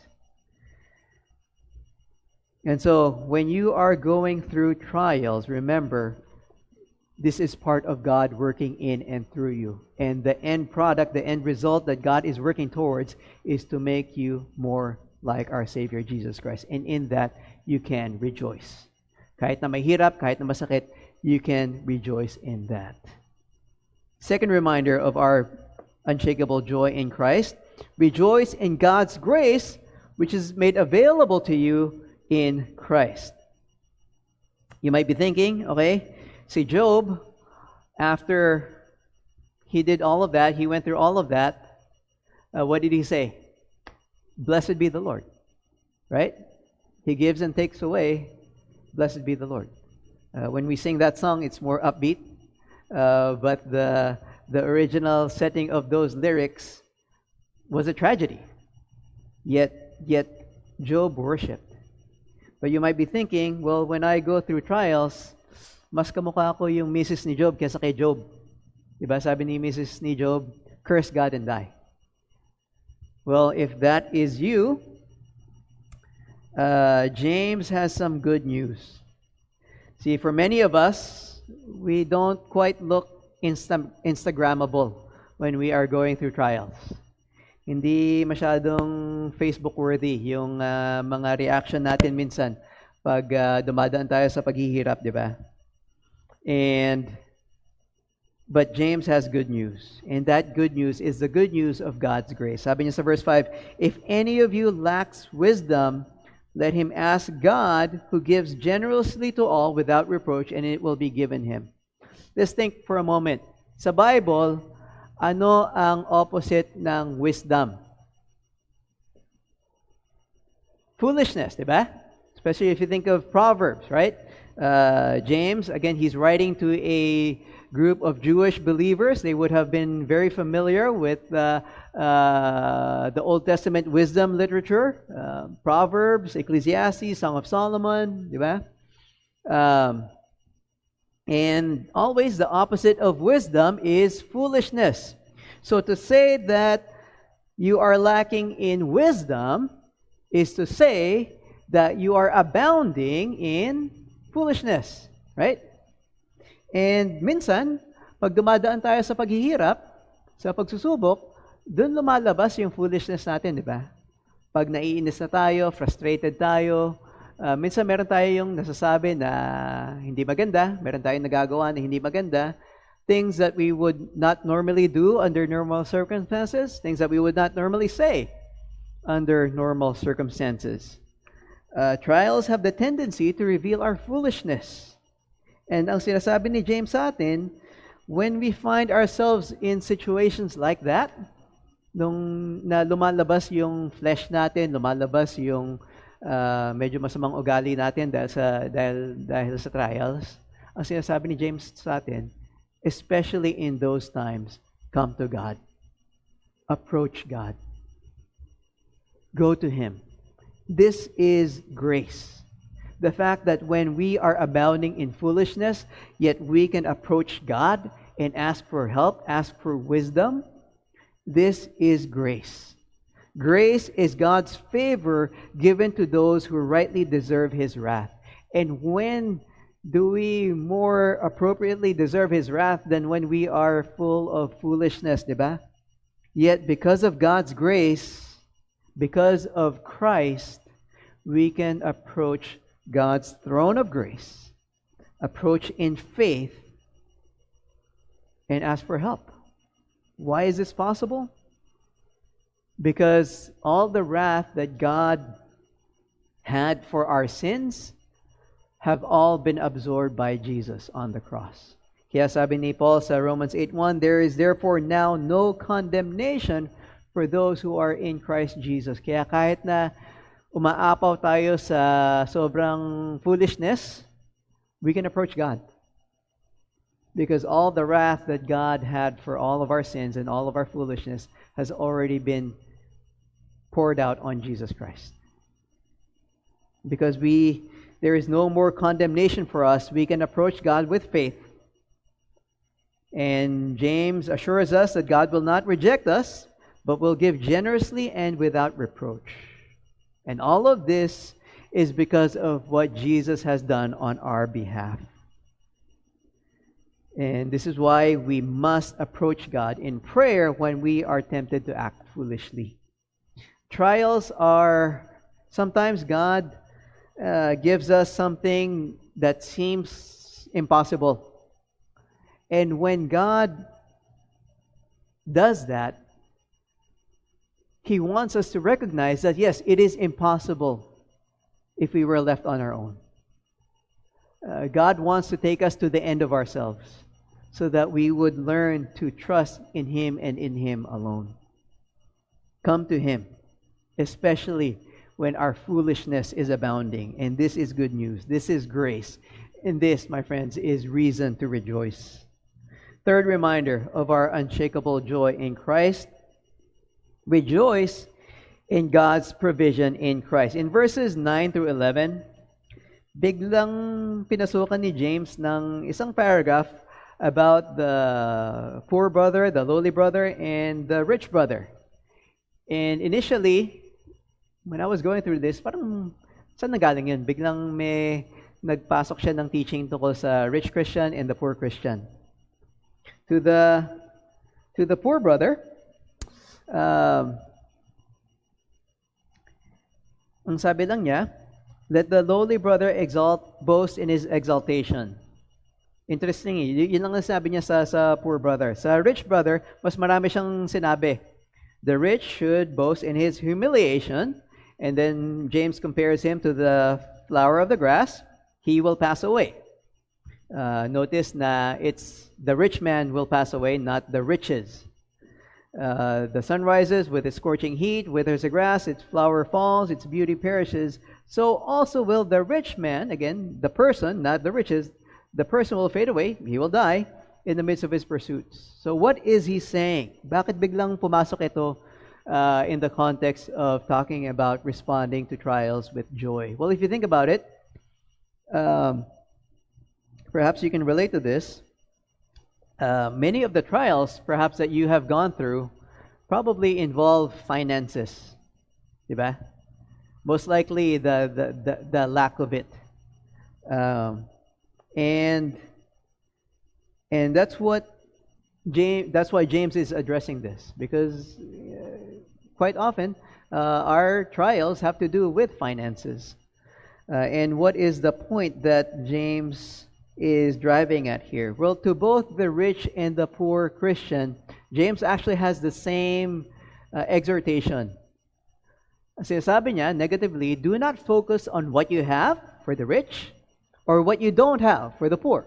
And so, when you are going through trials, remember, this is part of God working in and through you. And the end product, the end result that God is working towards is to make you more like our Savior, Jesus Christ. And in that, you can rejoice. Kahit na mahirap, kahit na masakit, you can rejoice in that. Second reminder of our unshakable joy in Christ, rejoice in God's grace, which is made available to you in Christ. You might be thinking, okay, si Job, after he did all of that, he went through all of that, what did he say? Blessed be the Lord, right? He gives and takes away, blessed be the Lord. When we sing that song, it's more upbeat, but the original setting of those lyrics was a tragedy. Yet Job worshipped. But you might be thinking, well, when I go through trials, mas kamukha ko yung Mrs. ni Job kaysa kay Job. Diba sabi ni Mrs. ni Job, curse God and die. Well, if that is you, James has some good news. See, for many of us, we don't quite look Instagrammable when we are going through trials. Hindi masyadong Facebook-worthy yung mga reaction natin minsan pag dumadaan tayo sa paghihirap, di ba? But James has good news. And that good news is the good news of God's grace. Sabi niya sa verse 5, "If any of you lacks wisdom, let him ask God, who gives generously to all without reproach, and it will be given him." Let's think for a moment. Sa Bible, ano ang opposite ng wisdom? Foolishness, di ba? Especially if you think of Proverbs, right? James, again, he's writing to a group of Jewish believers. They would have been very familiar with the Old Testament wisdom literature, Proverbs, Ecclesiastes, Song of Solomon, di ba? And always the opposite of wisdom is foolishness. So to say that you are lacking in wisdom is to say that you are abounding in foolishness, right? And minsan, pag dumadaan tayo sa paghihirap, sa pagsusubok, doon lumalabas yung foolishness natin, di ba? Pag naiinis na tayo, frustrated tayo, minsan meron tayo yung nasasabi na hindi maganda, meron tayong nagagawa na hindi maganda, things that we would not normally do under normal circumstances, things that we would not normally say under normal circumstances. Trials have the tendency to reveal our foolishness. And ang sinasabi ni James sa atin, when we find ourselves in situations like that, nung na lumalabas yung flesh natin, lumalabas yung medyo masamang ugali natin dahil sa trials, ang sinasabi ni James sa atin, especially in those times, come to God. Approach God. Go to Him. This is grace. The fact that when we are abounding in foolishness, yet we can approach God and ask for help, ask for wisdom, this is grace. Grace is God's favor given to those who rightly deserve His wrath. And when do we more appropriately deserve His wrath than when we are full of foolishness, diba? Yet because of God's grace, because of Christ, we can approach God's throne of grace, approach in faith, and ask for help. Why is this possible? Because all the wrath that God had for our sins have all been absorbed by Jesus on the cross. Kaya sabi ni Paul sa Romans 8:1, there is therefore now no condemnation for those who are in Christ Jesus. Kaya kahit na umaapaw tayo sa sobrang foolishness, we can approach God. Because all the wrath that God had for all of our sins and all of our foolishness has already been poured out on Jesus Christ. Because there is no more condemnation for us, we can approach God with faith. And James assures us that God will not reject us, but will give generously and without reproach. And all of this is because of what Jesus has done on our behalf. And this is why we must approach God in prayer when we are tempted to act foolishly. Trials are, sometimes God gives us something that seems impossible. And when God does that, He wants us to recognize that, yes, it is impossible if we were left on our own. God wants to take us to the end of ourselves so that we would learn to trust in Him and in Him alone. Come to Him, especially when our foolishness is abounding. And this is good news. This is grace. And this, my friends, is reason to rejoice. Third reminder of our unshakable joy in Christ. Rejoice in God's provision in Christ. In verses 9 through 11, biglang pinasukan ni James ng isang paragraph about the poor brother, the lowly brother, and the rich brother. And initially, when I was going through this, parang saan nagaling yun? Biglang may nagpasok siya ng teaching tungkol sa rich Christian and the poor Christian. To the poor brother, ang sabi lang niya, let the lowly brother boast in his exaltation. Interesting, yun lang ang sabi niya sa poor brother. Sa rich brother, mas marami siyang sinabi. The rich should boast in his humiliation, and then James compares him to the flower of the grass. He will pass away. Notice na it's the rich man will pass away, not the riches. The sun rises with its scorching heat, withers the grass, its flower falls, its beauty perishes. So also will the rich man, again, the person, not the riches, the person will fade away, he will die in the midst of his pursuits. So what is he saying? Bakit biglang pumasok ito in the context of talking about responding to trials with joy? Well, if you think about it, perhaps you can relate to this. Many of the trials, perhaps, that you have gone through probably involve finances. Diba? Most likely the lack of it. And that's why James is addressing this, because quite often our trials have to do with finances. And what is the point that James is driving at here? Well, to both the rich and the poor Christian, James actually has the same exhortation. Sinasabi niya, negatively, do not focus on what you have for the rich or what you don't have for the poor.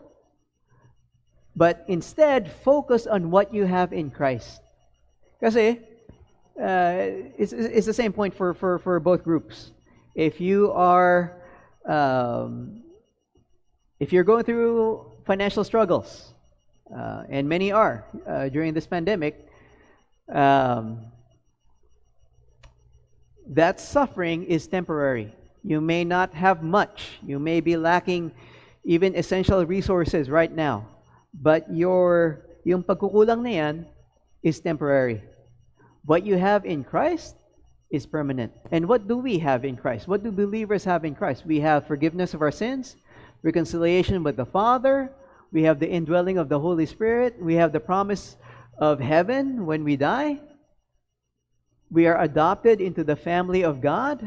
But instead, focus on what you have in Christ. Kasi, it's the same point for both groups. If you are, if you're going through financial struggles, and many are during this pandemic, that suffering is temporary. You may not have much. You may be lacking even essential resources right now. But yung pagkukulang na yan is temporary. What you have in Christ is permanent. And what do we have in Christ? What do believers have in Christ? We have forgiveness of our sins, reconciliation with the Father, we have the indwelling of the Holy Spirit, we have the promise of heaven when we die, we are adopted into the family of God.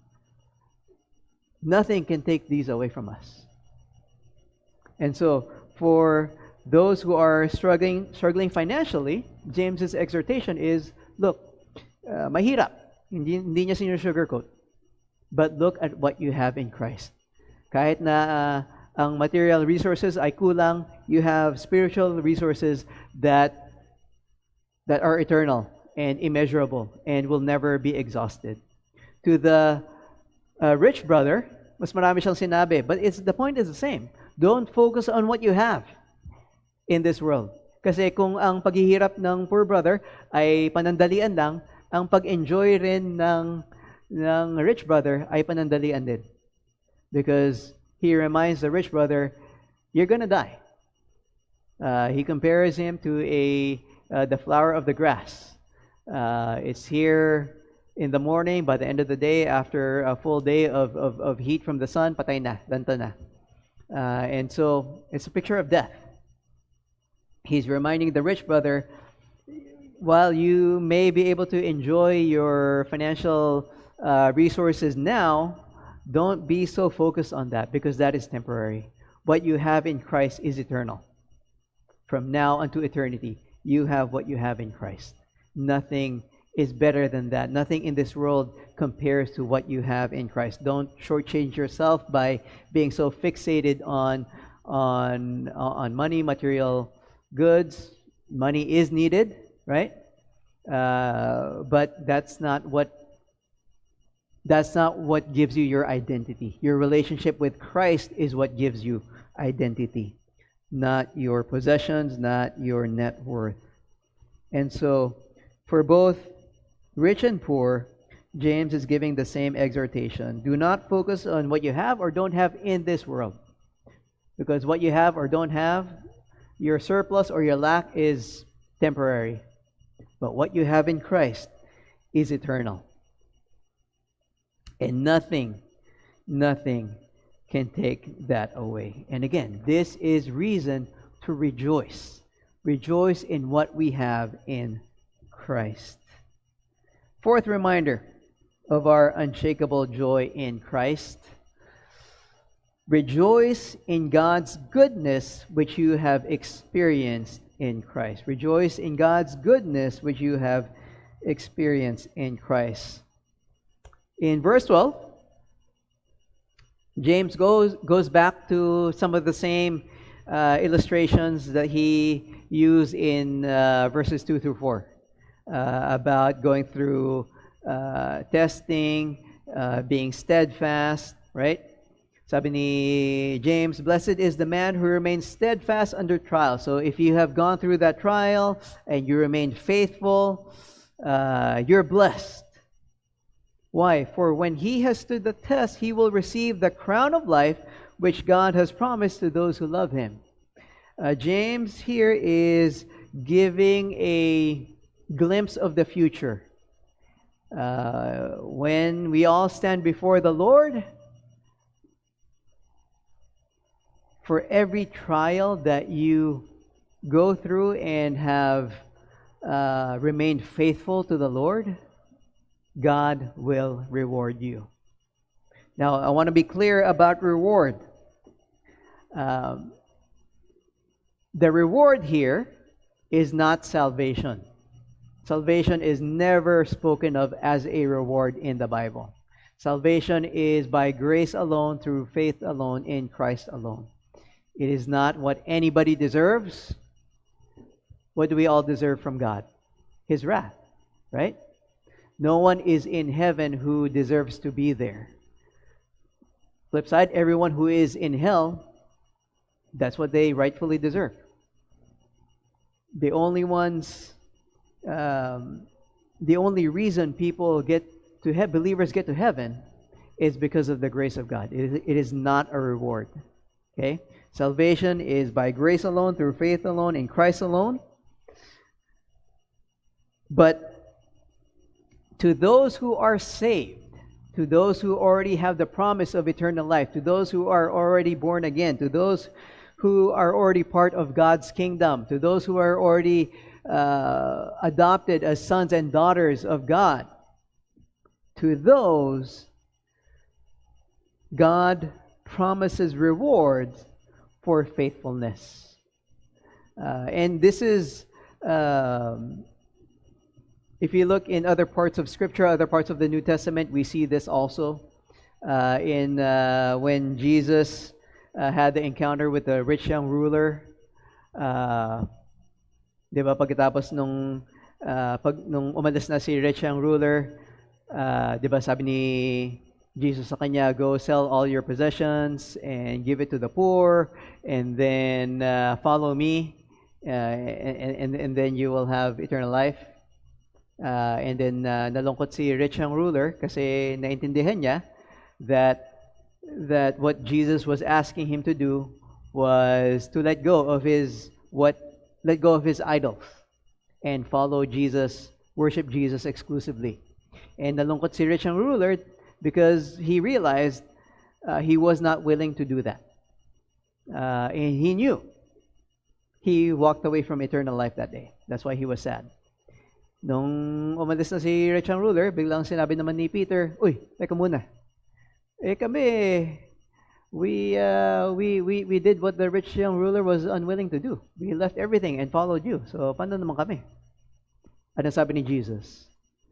Nothing can take these away from us. And so, for those who are struggling financially, James's exhortation is, look, mahirap. Hindi niya sinusugarcoat. But look at what you have in Christ. Kahit na ang material resources ay kulang, you have spiritual resources that are eternal and immeasurable and will never be exhausted. To the rich brother, mas marami siyang sinabi, but the point is the same. Don't focus on what you have in this world. Kasi kung ang paghihirap ng poor brother ay panandalian lang, ang pag-enjoy rin ng rich brother ay panandalian din. Because he reminds the rich brother, you're gonna die. He compares him to the flower of the grass. It's here in the morning, by the end of the day, after a full day of heat from the sun, patay na, lanta na. And so, it's a picture of death. He's reminding the rich brother, while you may be able to enjoy your financial resources now, don't be so focused on that, because that is temporary. What you have in Christ is eternal. From now unto eternity, you have what you have in Christ. Nothing is better than that. Nothing in this world compares to what you have in Christ. Don't shortchange yourself by being so fixated on money, material goods. Money is needed, right? But that's not what gives you your identity. Your relationship with Christ is what gives you identity, not your possessions, not your net worth. And so, for both rich and poor, James is giving the same exhortation. Do not focus on what you have or don't have in this world. Because what you have or don't have, your surplus or your lack is temporary. But what you have in Christ is eternal. And nothing can take that away. And again, this is reason to rejoice. Rejoice in what we have in Christ. Fourth reminder of our unshakable joy in Christ. Rejoice in God's goodness which you have experienced in Christ. Rejoice in God's goodness which you have experienced in Christ. In verse 12, James goes back to some of the same illustrations that he used in verses 2 through 4 about going through testing, being steadfast, right? Sabi ni James, blessed is the man who remains steadfast under trial. So if you have gone through that trial and you remain faithful, you're blessed. Why? For when he has stood the test, he will receive the crown of life which God has promised to those who love him. James here is giving a glimpse of the future. When we all stand before the Lord, for every trial that you go through and have remained faithful to the Lord, God will reward you. Now, I want to be clear about reward. The reward here is not salvation. Salvation is never spoken of as a reward in the Bible. Salvation is by grace alone, through faith alone, in Christ alone. It is not what anybody deserves. What do we all deserve from God? His wrath, right? No one is in heaven who deserves to be there. Flip side, everyone who is in hell, that's what they rightfully deserve. The only ones, the only reason people get to believers get to heaven is because of the grace of God. It is not a reward. Okay? Salvation is by grace alone, through faith alone, in Christ alone. But to those who are saved, to those who already have the promise of eternal life, to those who are already born again, to those who are already part of God's kingdom, to those who are already adopted as sons and daughters of God, to those, God promises rewards for faithfulness. And this is, if you look in other parts of Scripture, other parts of the New Testament, we see this also. When Jesus had the encounter with the rich young ruler, di ba, pagkatapos nung umalis na si rich young ruler, di ba sabi ni Jesus sa kanya, go sell all your possessions and give it to the poor, and then follow me, and then you will have eternal life. And then nalungkot si rich young ruler kasi naintindihan niya that what Jesus was asking him to do was to let go of his idols and follow Jesus, worship Jesus exclusively. And nalungkot si rich young ruler because he realized he was not willing to do that. And he knew. He walked away from eternal life that day. That's why he was sad. Nung umalis na si rich young ruler, biglang sinabi naman ni Peter, "Uy, teka muna. Kami, we did what the rich young ruler was unwilling to do. We left everything and followed you. So, paano naman kami?" Ano sabi ni Jesus?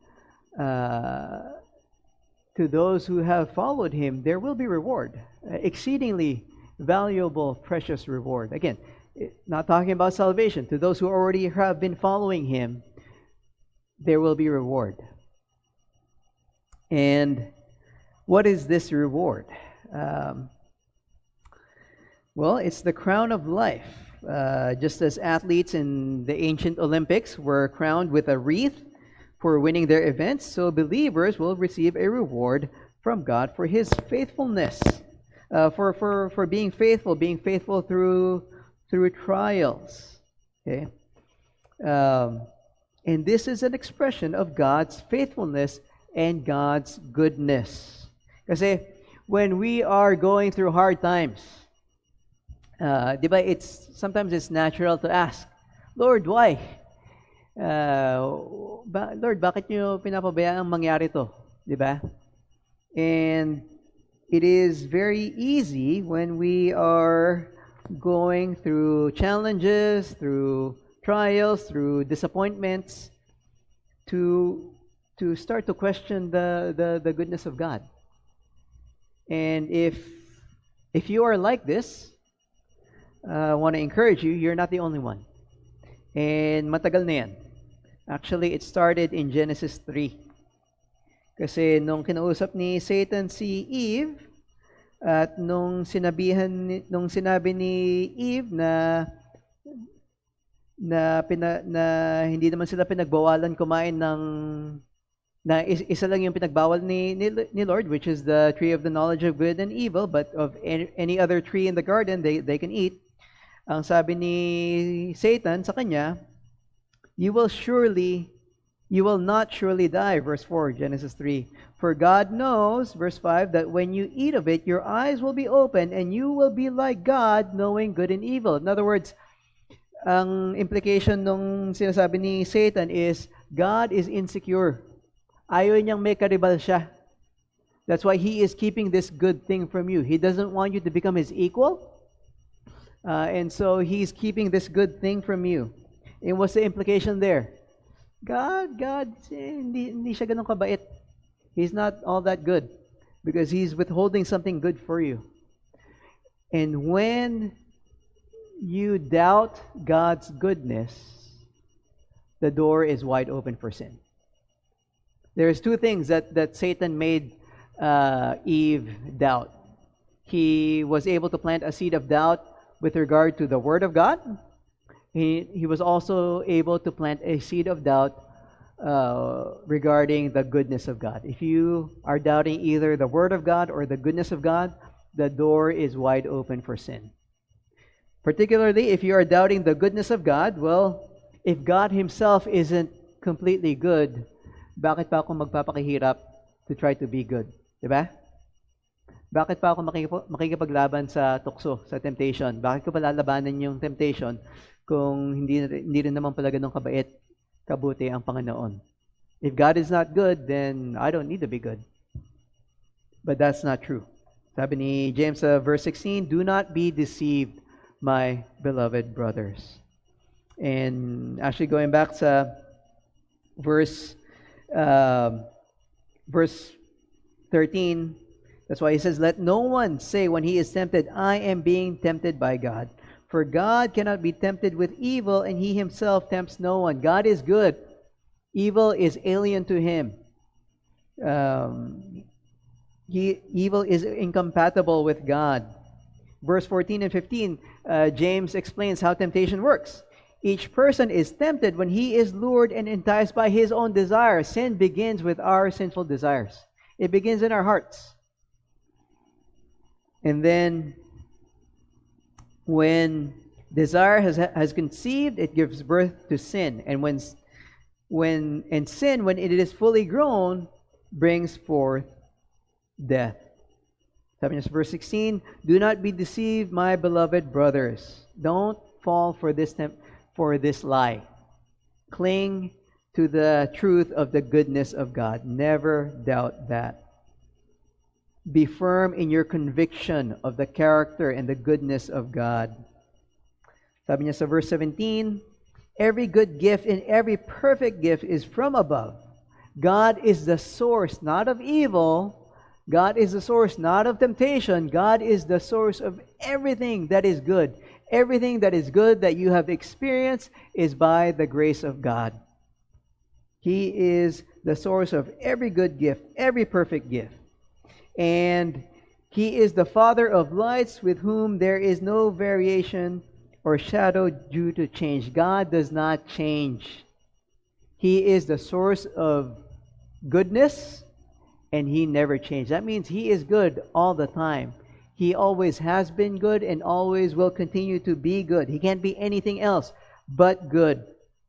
To those who have followed him, there will be reward. Exceedingly valuable, precious reward. Again, not talking about salvation. To those who already have been following him, there will be reward. And what is this reward? Well, it's the crown of life. Just as athletes in the ancient Olympics were crowned with a wreath for winning their events, so believers will receive a reward from God for his faithfulness, for being faithful through trials. Okay? And this is an expression of God's faithfulness and God's goodness. Kasi when we are going through hard times, di ba, sometimes it's natural to ask, Lord, why? Lord, bakit niyo pinapabayaan mangyari to? Di ba? And it is very easy when we are going through challenges, through trials, through disappointments, to start to question the goodness of God. And if you are like this, I want to encourage you, you're not the only one. And matagal na yan. Actually, it started in Genesis 3. Kasi nung kinausap ni Satan si Eve, at nung sinabi ni Eve na hindi naman sila pinagbawalan kumain na isa lang yung pinagbawal ni Lord, which is the tree of the knowledge of good and evil, but of any other tree in the garden they can eat. Ang sabi ni Satan sa kanya, you will not surely die, verse 4, Genesis 3. For God knows, verse 5, that when you eat of it, your eyes will be open and you will be like God, knowing good and evil. In other words, ang implication nung sinasabi ni Satan is, God is insecure. Ayaw niyang may karibal siya. That's why he is keeping this good thing from you. He doesn't want you to become his equal. And so he's keeping this good thing from you. And what's the implication there? God, hindi siya ganun kabait. He's not all that good because he's withholding something good for you. And when you doubt God's goodness, the door is wide open for sin. There's two things that Satan made Eve doubt. He was able to plant a seed of doubt with regard to the Word of God. He was also able to plant a seed of doubt regarding the goodness of God. If you are doubting either the Word of God or the goodness of God, the door is wide open for sin. Particularly if you are doubting the goodness of God, well, if God Himself isn't completely good, bakit pa ako magpapakihirap to try to be good? Diba? Bakit pa ako makikipaglaban sa tukso, sa temptation? Bakit ko pa lalabanan yung temptation kung hindi rin naman pala ganun kabait, kabuti ang Panginoon? If God is not good, then I don't need to be good. But that's not true. Sabi ni James verse 16, "Do not be deceived, my beloved brothers." And actually going back to verse 13, that's why he says, "Let no one say when he is tempted, I am being tempted by God. For God cannot be tempted with evil, and He Himself tempts no one." God is good. Evil is alien to Him. Evil is incompatible with God. Verse 14 and 15, James explains how temptation works. Each person is tempted when he is lured and enticed by his own desire. Sin begins with our sinful desires. It begins in our hearts. And then when desire has conceived, it gives birth to sin. And sin, when it is fully grown, brings forth death. Sabi niya sa verse 16, "Do not be deceived, my beloved brothers." Don't fall for this lie. Cling to the truth of the goodness of God. Never doubt that. Be firm in your conviction of the character and the goodness of God. Sabi niya sa verse 17, "Every good gift and every perfect gift is from above. God is the source, not of evil. God is the source, not of temptation. God is the source of everything that is good. Everything that is good that you have experienced is by the grace of God. He is the source of every good gift, every perfect gift. And He is the Father of lights, with whom there is no variation or shadow due to change." God does not change. He is the source of goodness, and He never changed. That means He is good all the time. He always has been good and always will continue to be good. He can't be anything else but good.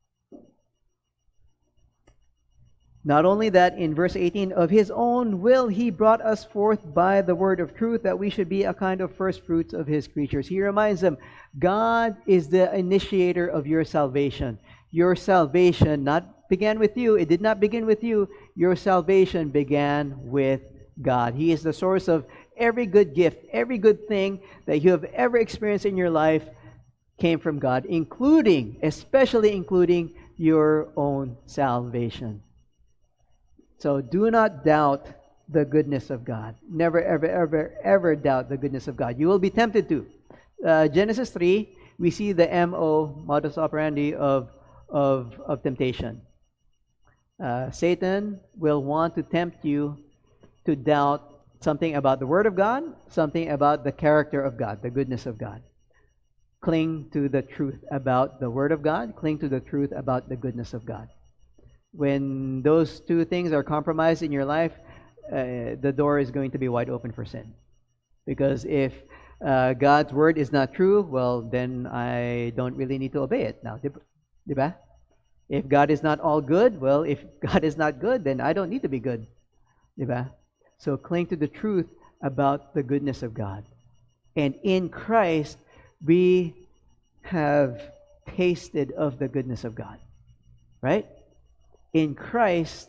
Not only that, in verse 18, "Of His own will He brought us forth by the word of truth, that we should be a kind of first fruits of His creatures." He reminds them, God is the initiator of your salvation. Your salvation not began with you. It did not begin with you. Your salvation began with God. He is the source of every good gift, every good thing that you have ever experienced in your life came from God, especially including your own salvation. So do not doubt the goodness of God. Never, ever, ever, ever doubt the goodness of God. You will be tempted to. Genesis 3, we see the modus operandi of temptation. Satan will want to tempt you to doubt something about the Word of God, something about the character of God, the goodness of God. Cling to the truth about the Word of God. Cling to the truth about the goodness of God. When those two things are compromised in your life, the door is going to be wide open for sin. Because if God's Word is not true, well, then I don't really need to obey it now. Diba? If God is not all good, well, if God is not good, then I don't need to be good. Diba? So cling to the truth about the goodness of God. And in Christ, we have tasted of the goodness of God. Right? In Christ,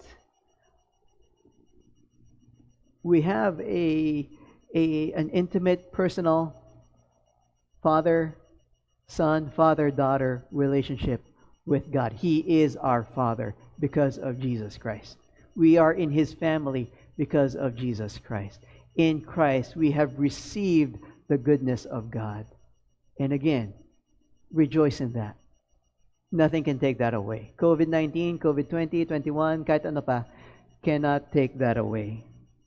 we have an intimate, personal father-son, father-daughter relationship with God. He is our Father because of Jesus Christ. We are in His family because of Jesus Christ. In Christ, we have received the goodness of God. And again, rejoice in that. Nothing can take that away. COVID-19, COVID-20, 21, kahit ano pa, cannot take that away.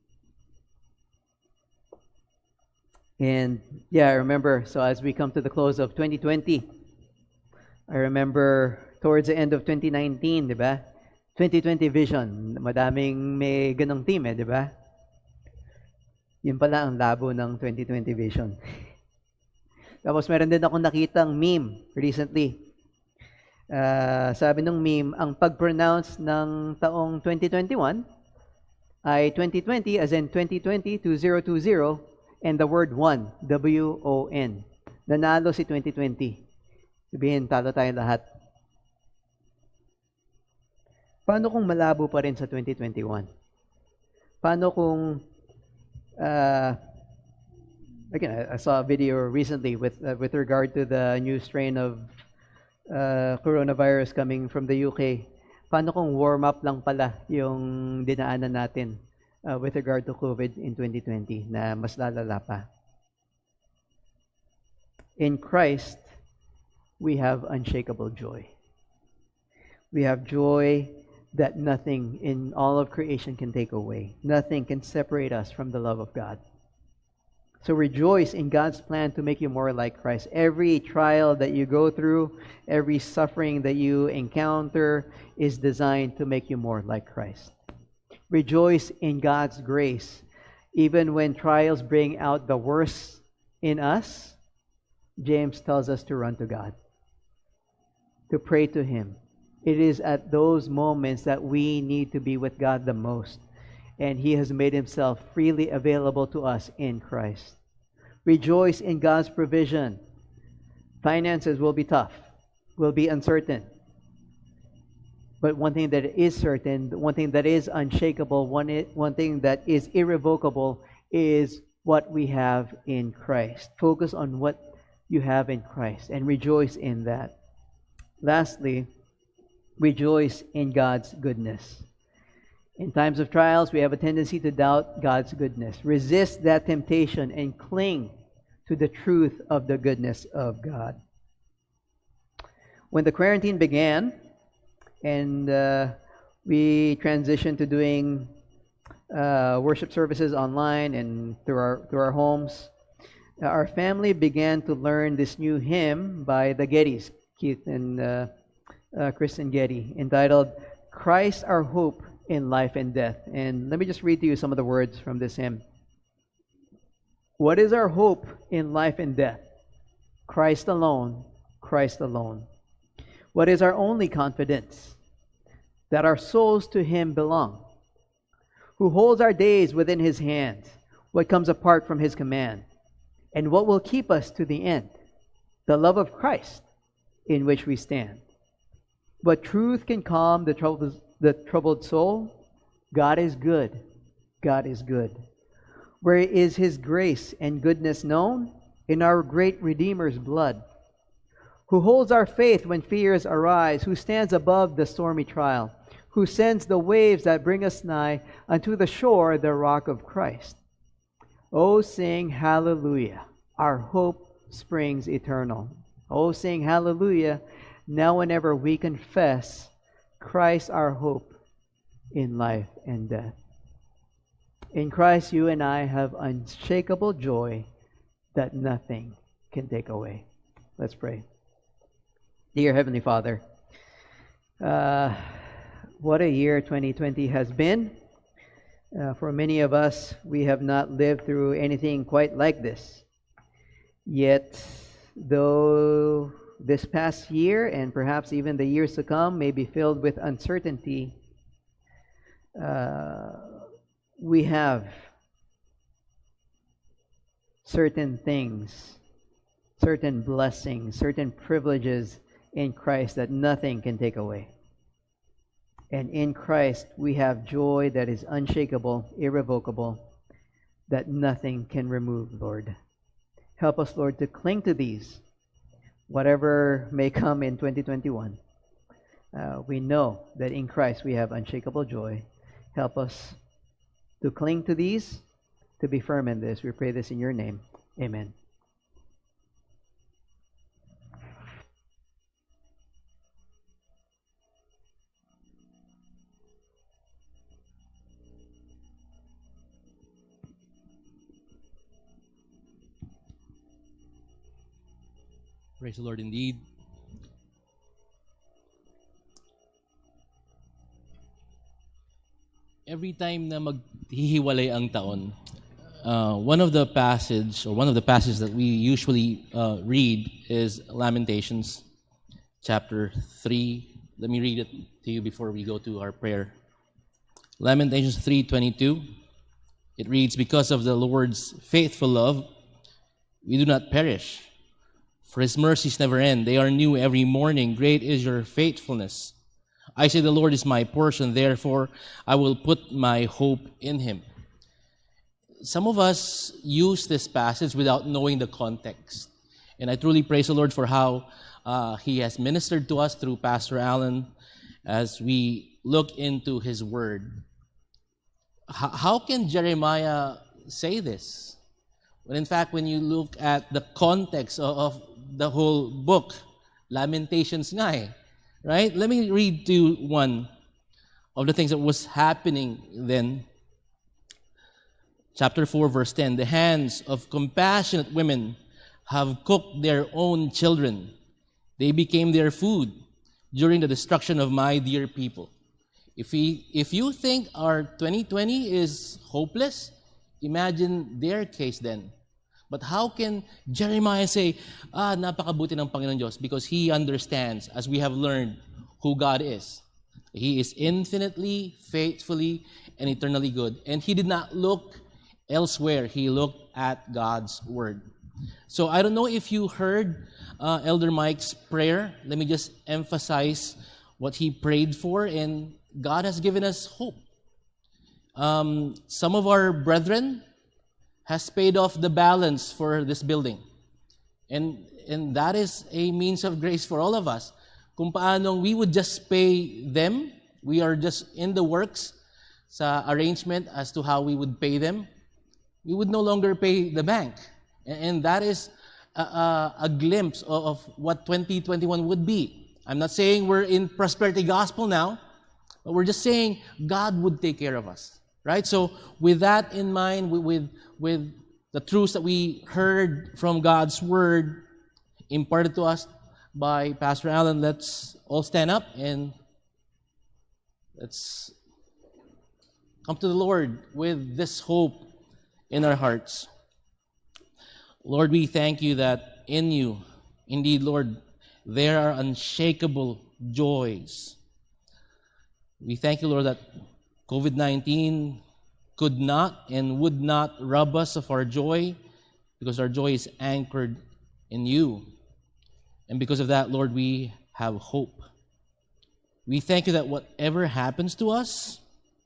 And yeah, I remember, so as we come to the close of 2020, I remember towards the end of 2019, di ba? 2020 vision, madaming may ganong team di ba? Yun pala ang labo ng 2020 vision. Tapos meron din akong nakitang meme recently. Sabi ng meme, ang pag-pronounce ng taong 2021 ay 2020 as in 2020, 2020, and the word won, W-O-N. Nanalo si 2020. Sabihin, talo tayo lahat. Paano kung malabo pa rin sa 2021? Paano kung, again, I saw a video recently with regard to the new strain of coronavirus coming from the UK. Paano kung warm-up lang pala yung dinaanan natin with regard to COVID in 2020 na mas lalala pa? In Christ, we have unshakable joy. We have joy that nothing in all of creation can take away. Nothing can separate us from the love of God. So rejoice in God's plan to make you more like Christ. Every trial that you go through, every suffering that you encounter is designed to make you more like Christ. Rejoice in God's grace. Even when trials bring out the worst in us, James tells us to run to God, to pray to Him. It is at those moments that we need to be with God the most. And He has made Himself freely available to us in Christ. Rejoice in God's provision. Finances will be tough, will be uncertain. But one thing that is certain, one thing that is unshakable, one thing that is irrevocable is what we have in Christ. Focus on what you have in Christ and rejoice in that. Lastly, rejoice in God's goodness. In times of trials, we have a tendency to doubt God's goodness. Resist that temptation and cling to the truth of the goodness of God. When the quarantine began and we transitioned to doing worship services online and through our homes, our family began to learn this new hymn by the Gettys, Keith and Kristen Getty, entitled Christ Our Hope in Life and Death. And let me just read to you some of the words from this hymn. What is our hope in life and death? Christ alone, Christ alone. What is our only confidence? That our souls to Him belong, who holds our days within His hands, what comes apart from His command, and what will keep us to the end? The love of Christ in which we stand. But truth can calm the troubled soul. God is good. God is good. Where is His grace and goodness known? In our great Redeemer's blood. Who holds our faith when fears arise, who stands above the stormy trial, who sends the waves that bring us nigh unto the shore, the rock of Christ. Oh, sing hallelujah, our hope springs eternal. Oh, sing hallelujah, now whenever we confess Christ our hope in life and death. In Christ, you and I have unshakable joy that nothing can take away. Let's pray. Dear Heavenly Father, what a year 2020 has been. For many of us, we have not lived through anything quite like this. Yet, though this past year and perhaps even the years to come may be filled with uncertainty, we have certain things, certain blessings, certain privileges in Christ that nothing can take away. And in Christ, we have joy that is unshakable, irrevocable, that nothing can remove, Lord. Help us, Lord, to cling to these, whatever may come in 2021. We know that in Christ we have unshakable joy. Help us to cling to these, to be firm in this. We pray this in your name. Amen. Praise the Lord indeed. Every time na maghihiwalay ang taon, one of the passages that we usually read is Lamentations chapter 3. Let me read it to you before we go to our prayer. Lamentations 3:22. It reads, "Because of the Lord's faithful love, we do not perish, for His mercies never end. They are new every morning. Great is your faithfulness. I say the Lord is my portion, therefore I will put my hope in Him." Some of us use this passage without knowing the context. And I truly praise the Lord for how He has ministered to us through Pastor Allen as we look into His Word. How can Jeremiah say this? When in fact, when you look at the context of the whole book, Lamentations nga eh, right? Let me read to you one of the things that was happening then. Chapter 4, verse 10, "The hands of compassionate women have cooked their own children. They became their food during the destruction of my dear people." If you think our 2020 is hopeless, imagine their case then. But how can Jeremiah say, napakabuti ng Panginoon Diyos? Because he understands, as we have learned, who God is. He is infinitely, faithfully, and eternally good. And he did not look elsewhere. He looked at God's Word. So I don't know if you heard Elder Mike's prayer. Let me just emphasize what he prayed for, and God has given us hope. Some of our brethren has paid off the balance for this building. And that is a means of grace for all of us. Kung paano we would just pay them, we are just in the works sa arrangement as to how we would pay them. We would no longer pay the bank. And that is a glimpse of what 2021 would be. I'm not saying we're in prosperity gospel now, but we're just saying God would take care of us, right? So with that in mind, with the truths that we heard from God's Word imparted to us by Pastor Allen, let's all stand up and let's come to the Lord with this hope in our hearts. Lord, we thank you that in you, indeed, Lord, there are unshakable joys. We thank you, Lord, that COVID-19 could not and would not rob us of our joy because our joy is anchored in you. And because of that, Lord, we have hope. We thank you that whatever happens to us,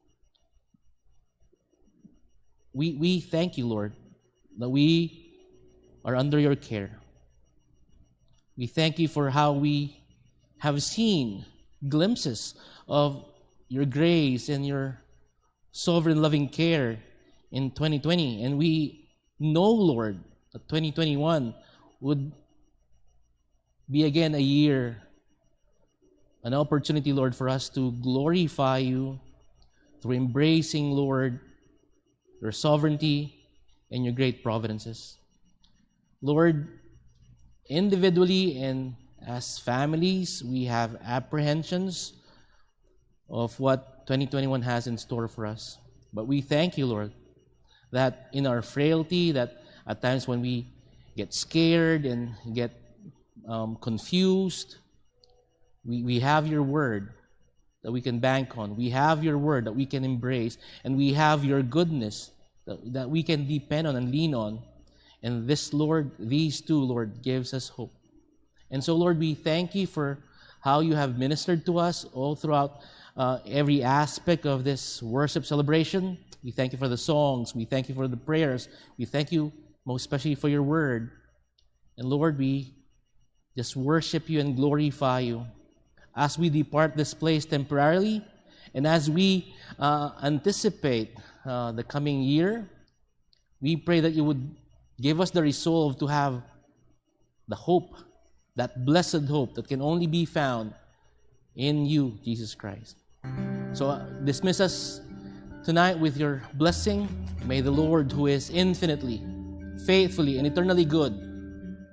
we thank you, Lord, that we are under your care. We thank you for how we have seen glimpses of your grace and your sovereign loving care in 2020. And we know, Lord, that 2021 would be again a year, an opportunity, Lord, for us to glorify you through embracing, Lord, your sovereignty and your great providences. Lord, individually and as families, we have apprehensions of what 2021 has in store for us. But we thank you, Lord, that in our frailty, that at times when we get scared and get confused, we have your word that we can bank on. We have your word that we can embrace. And we have your goodness that we can depend on and lean on. And this, Lord, these two, Lord, gives us hope. And so, Lord, we thank you for how you have ministered to us all throughout every aspect of this worship celebration. We thank you for the songs. We thank you for the prayers. We thank you most especially for your word. And Lord, we just worship you and glorify you as we depart this place temporarily and as we anticipate the coming year. We pray that you would give us the resolve to have the hope, that blessed hope that can only be found in you, Jesus Christ. So dismiss us tonight with your blessing. May the Lord, who is infinitely, faithfully, and eternally good,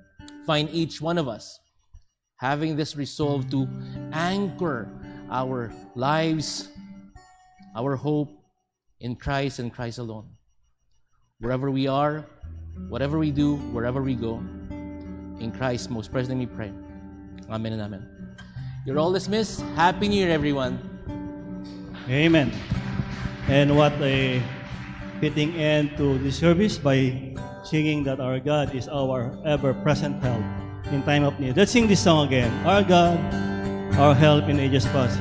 find each one of us having this resolve to anchor our lives, our hope in Christ and Christ alone. Wherever we are, whatever we do, wherever we go, in Christ's most precious name we pray. Amen and amen. You're all dismissed. Happy New Year, everyone. Amen. And what a fitting end to this service by singing that our God is our ever-present help in time of need. Let's sing this song again. Our God, our help in ages past.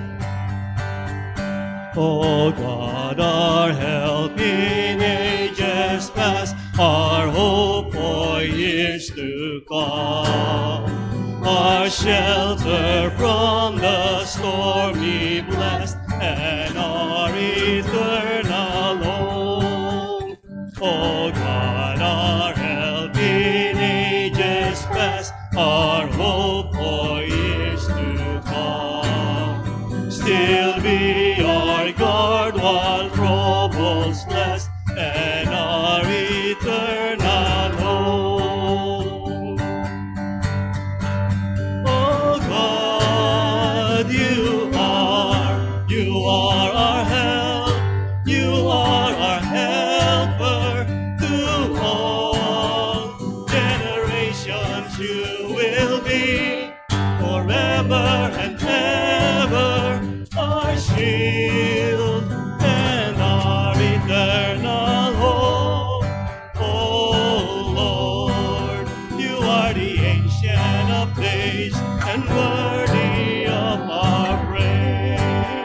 Oh God, our help in ages past, our hope for years to come, our shelter from the stormy blast, and our eternal home. Oh God, our help in ages past, our hope for years to come, still be our guard while troubles bless, and our eternal home. Oh God, you are our help, you are our helper to all generations. You will be forever and ever our shield and our eternal hope. Oh Lord, you are the ancient of days and worthy of our praise.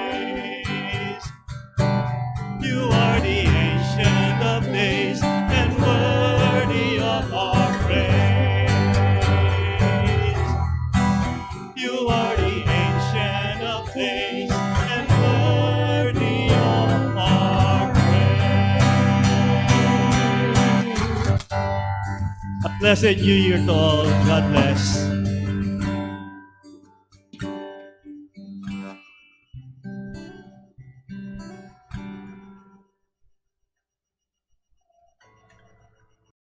You are the ancient of days and worthy of our praise. You are the ancient of days and worthy of our praise. A blessed New Year to all. God bless.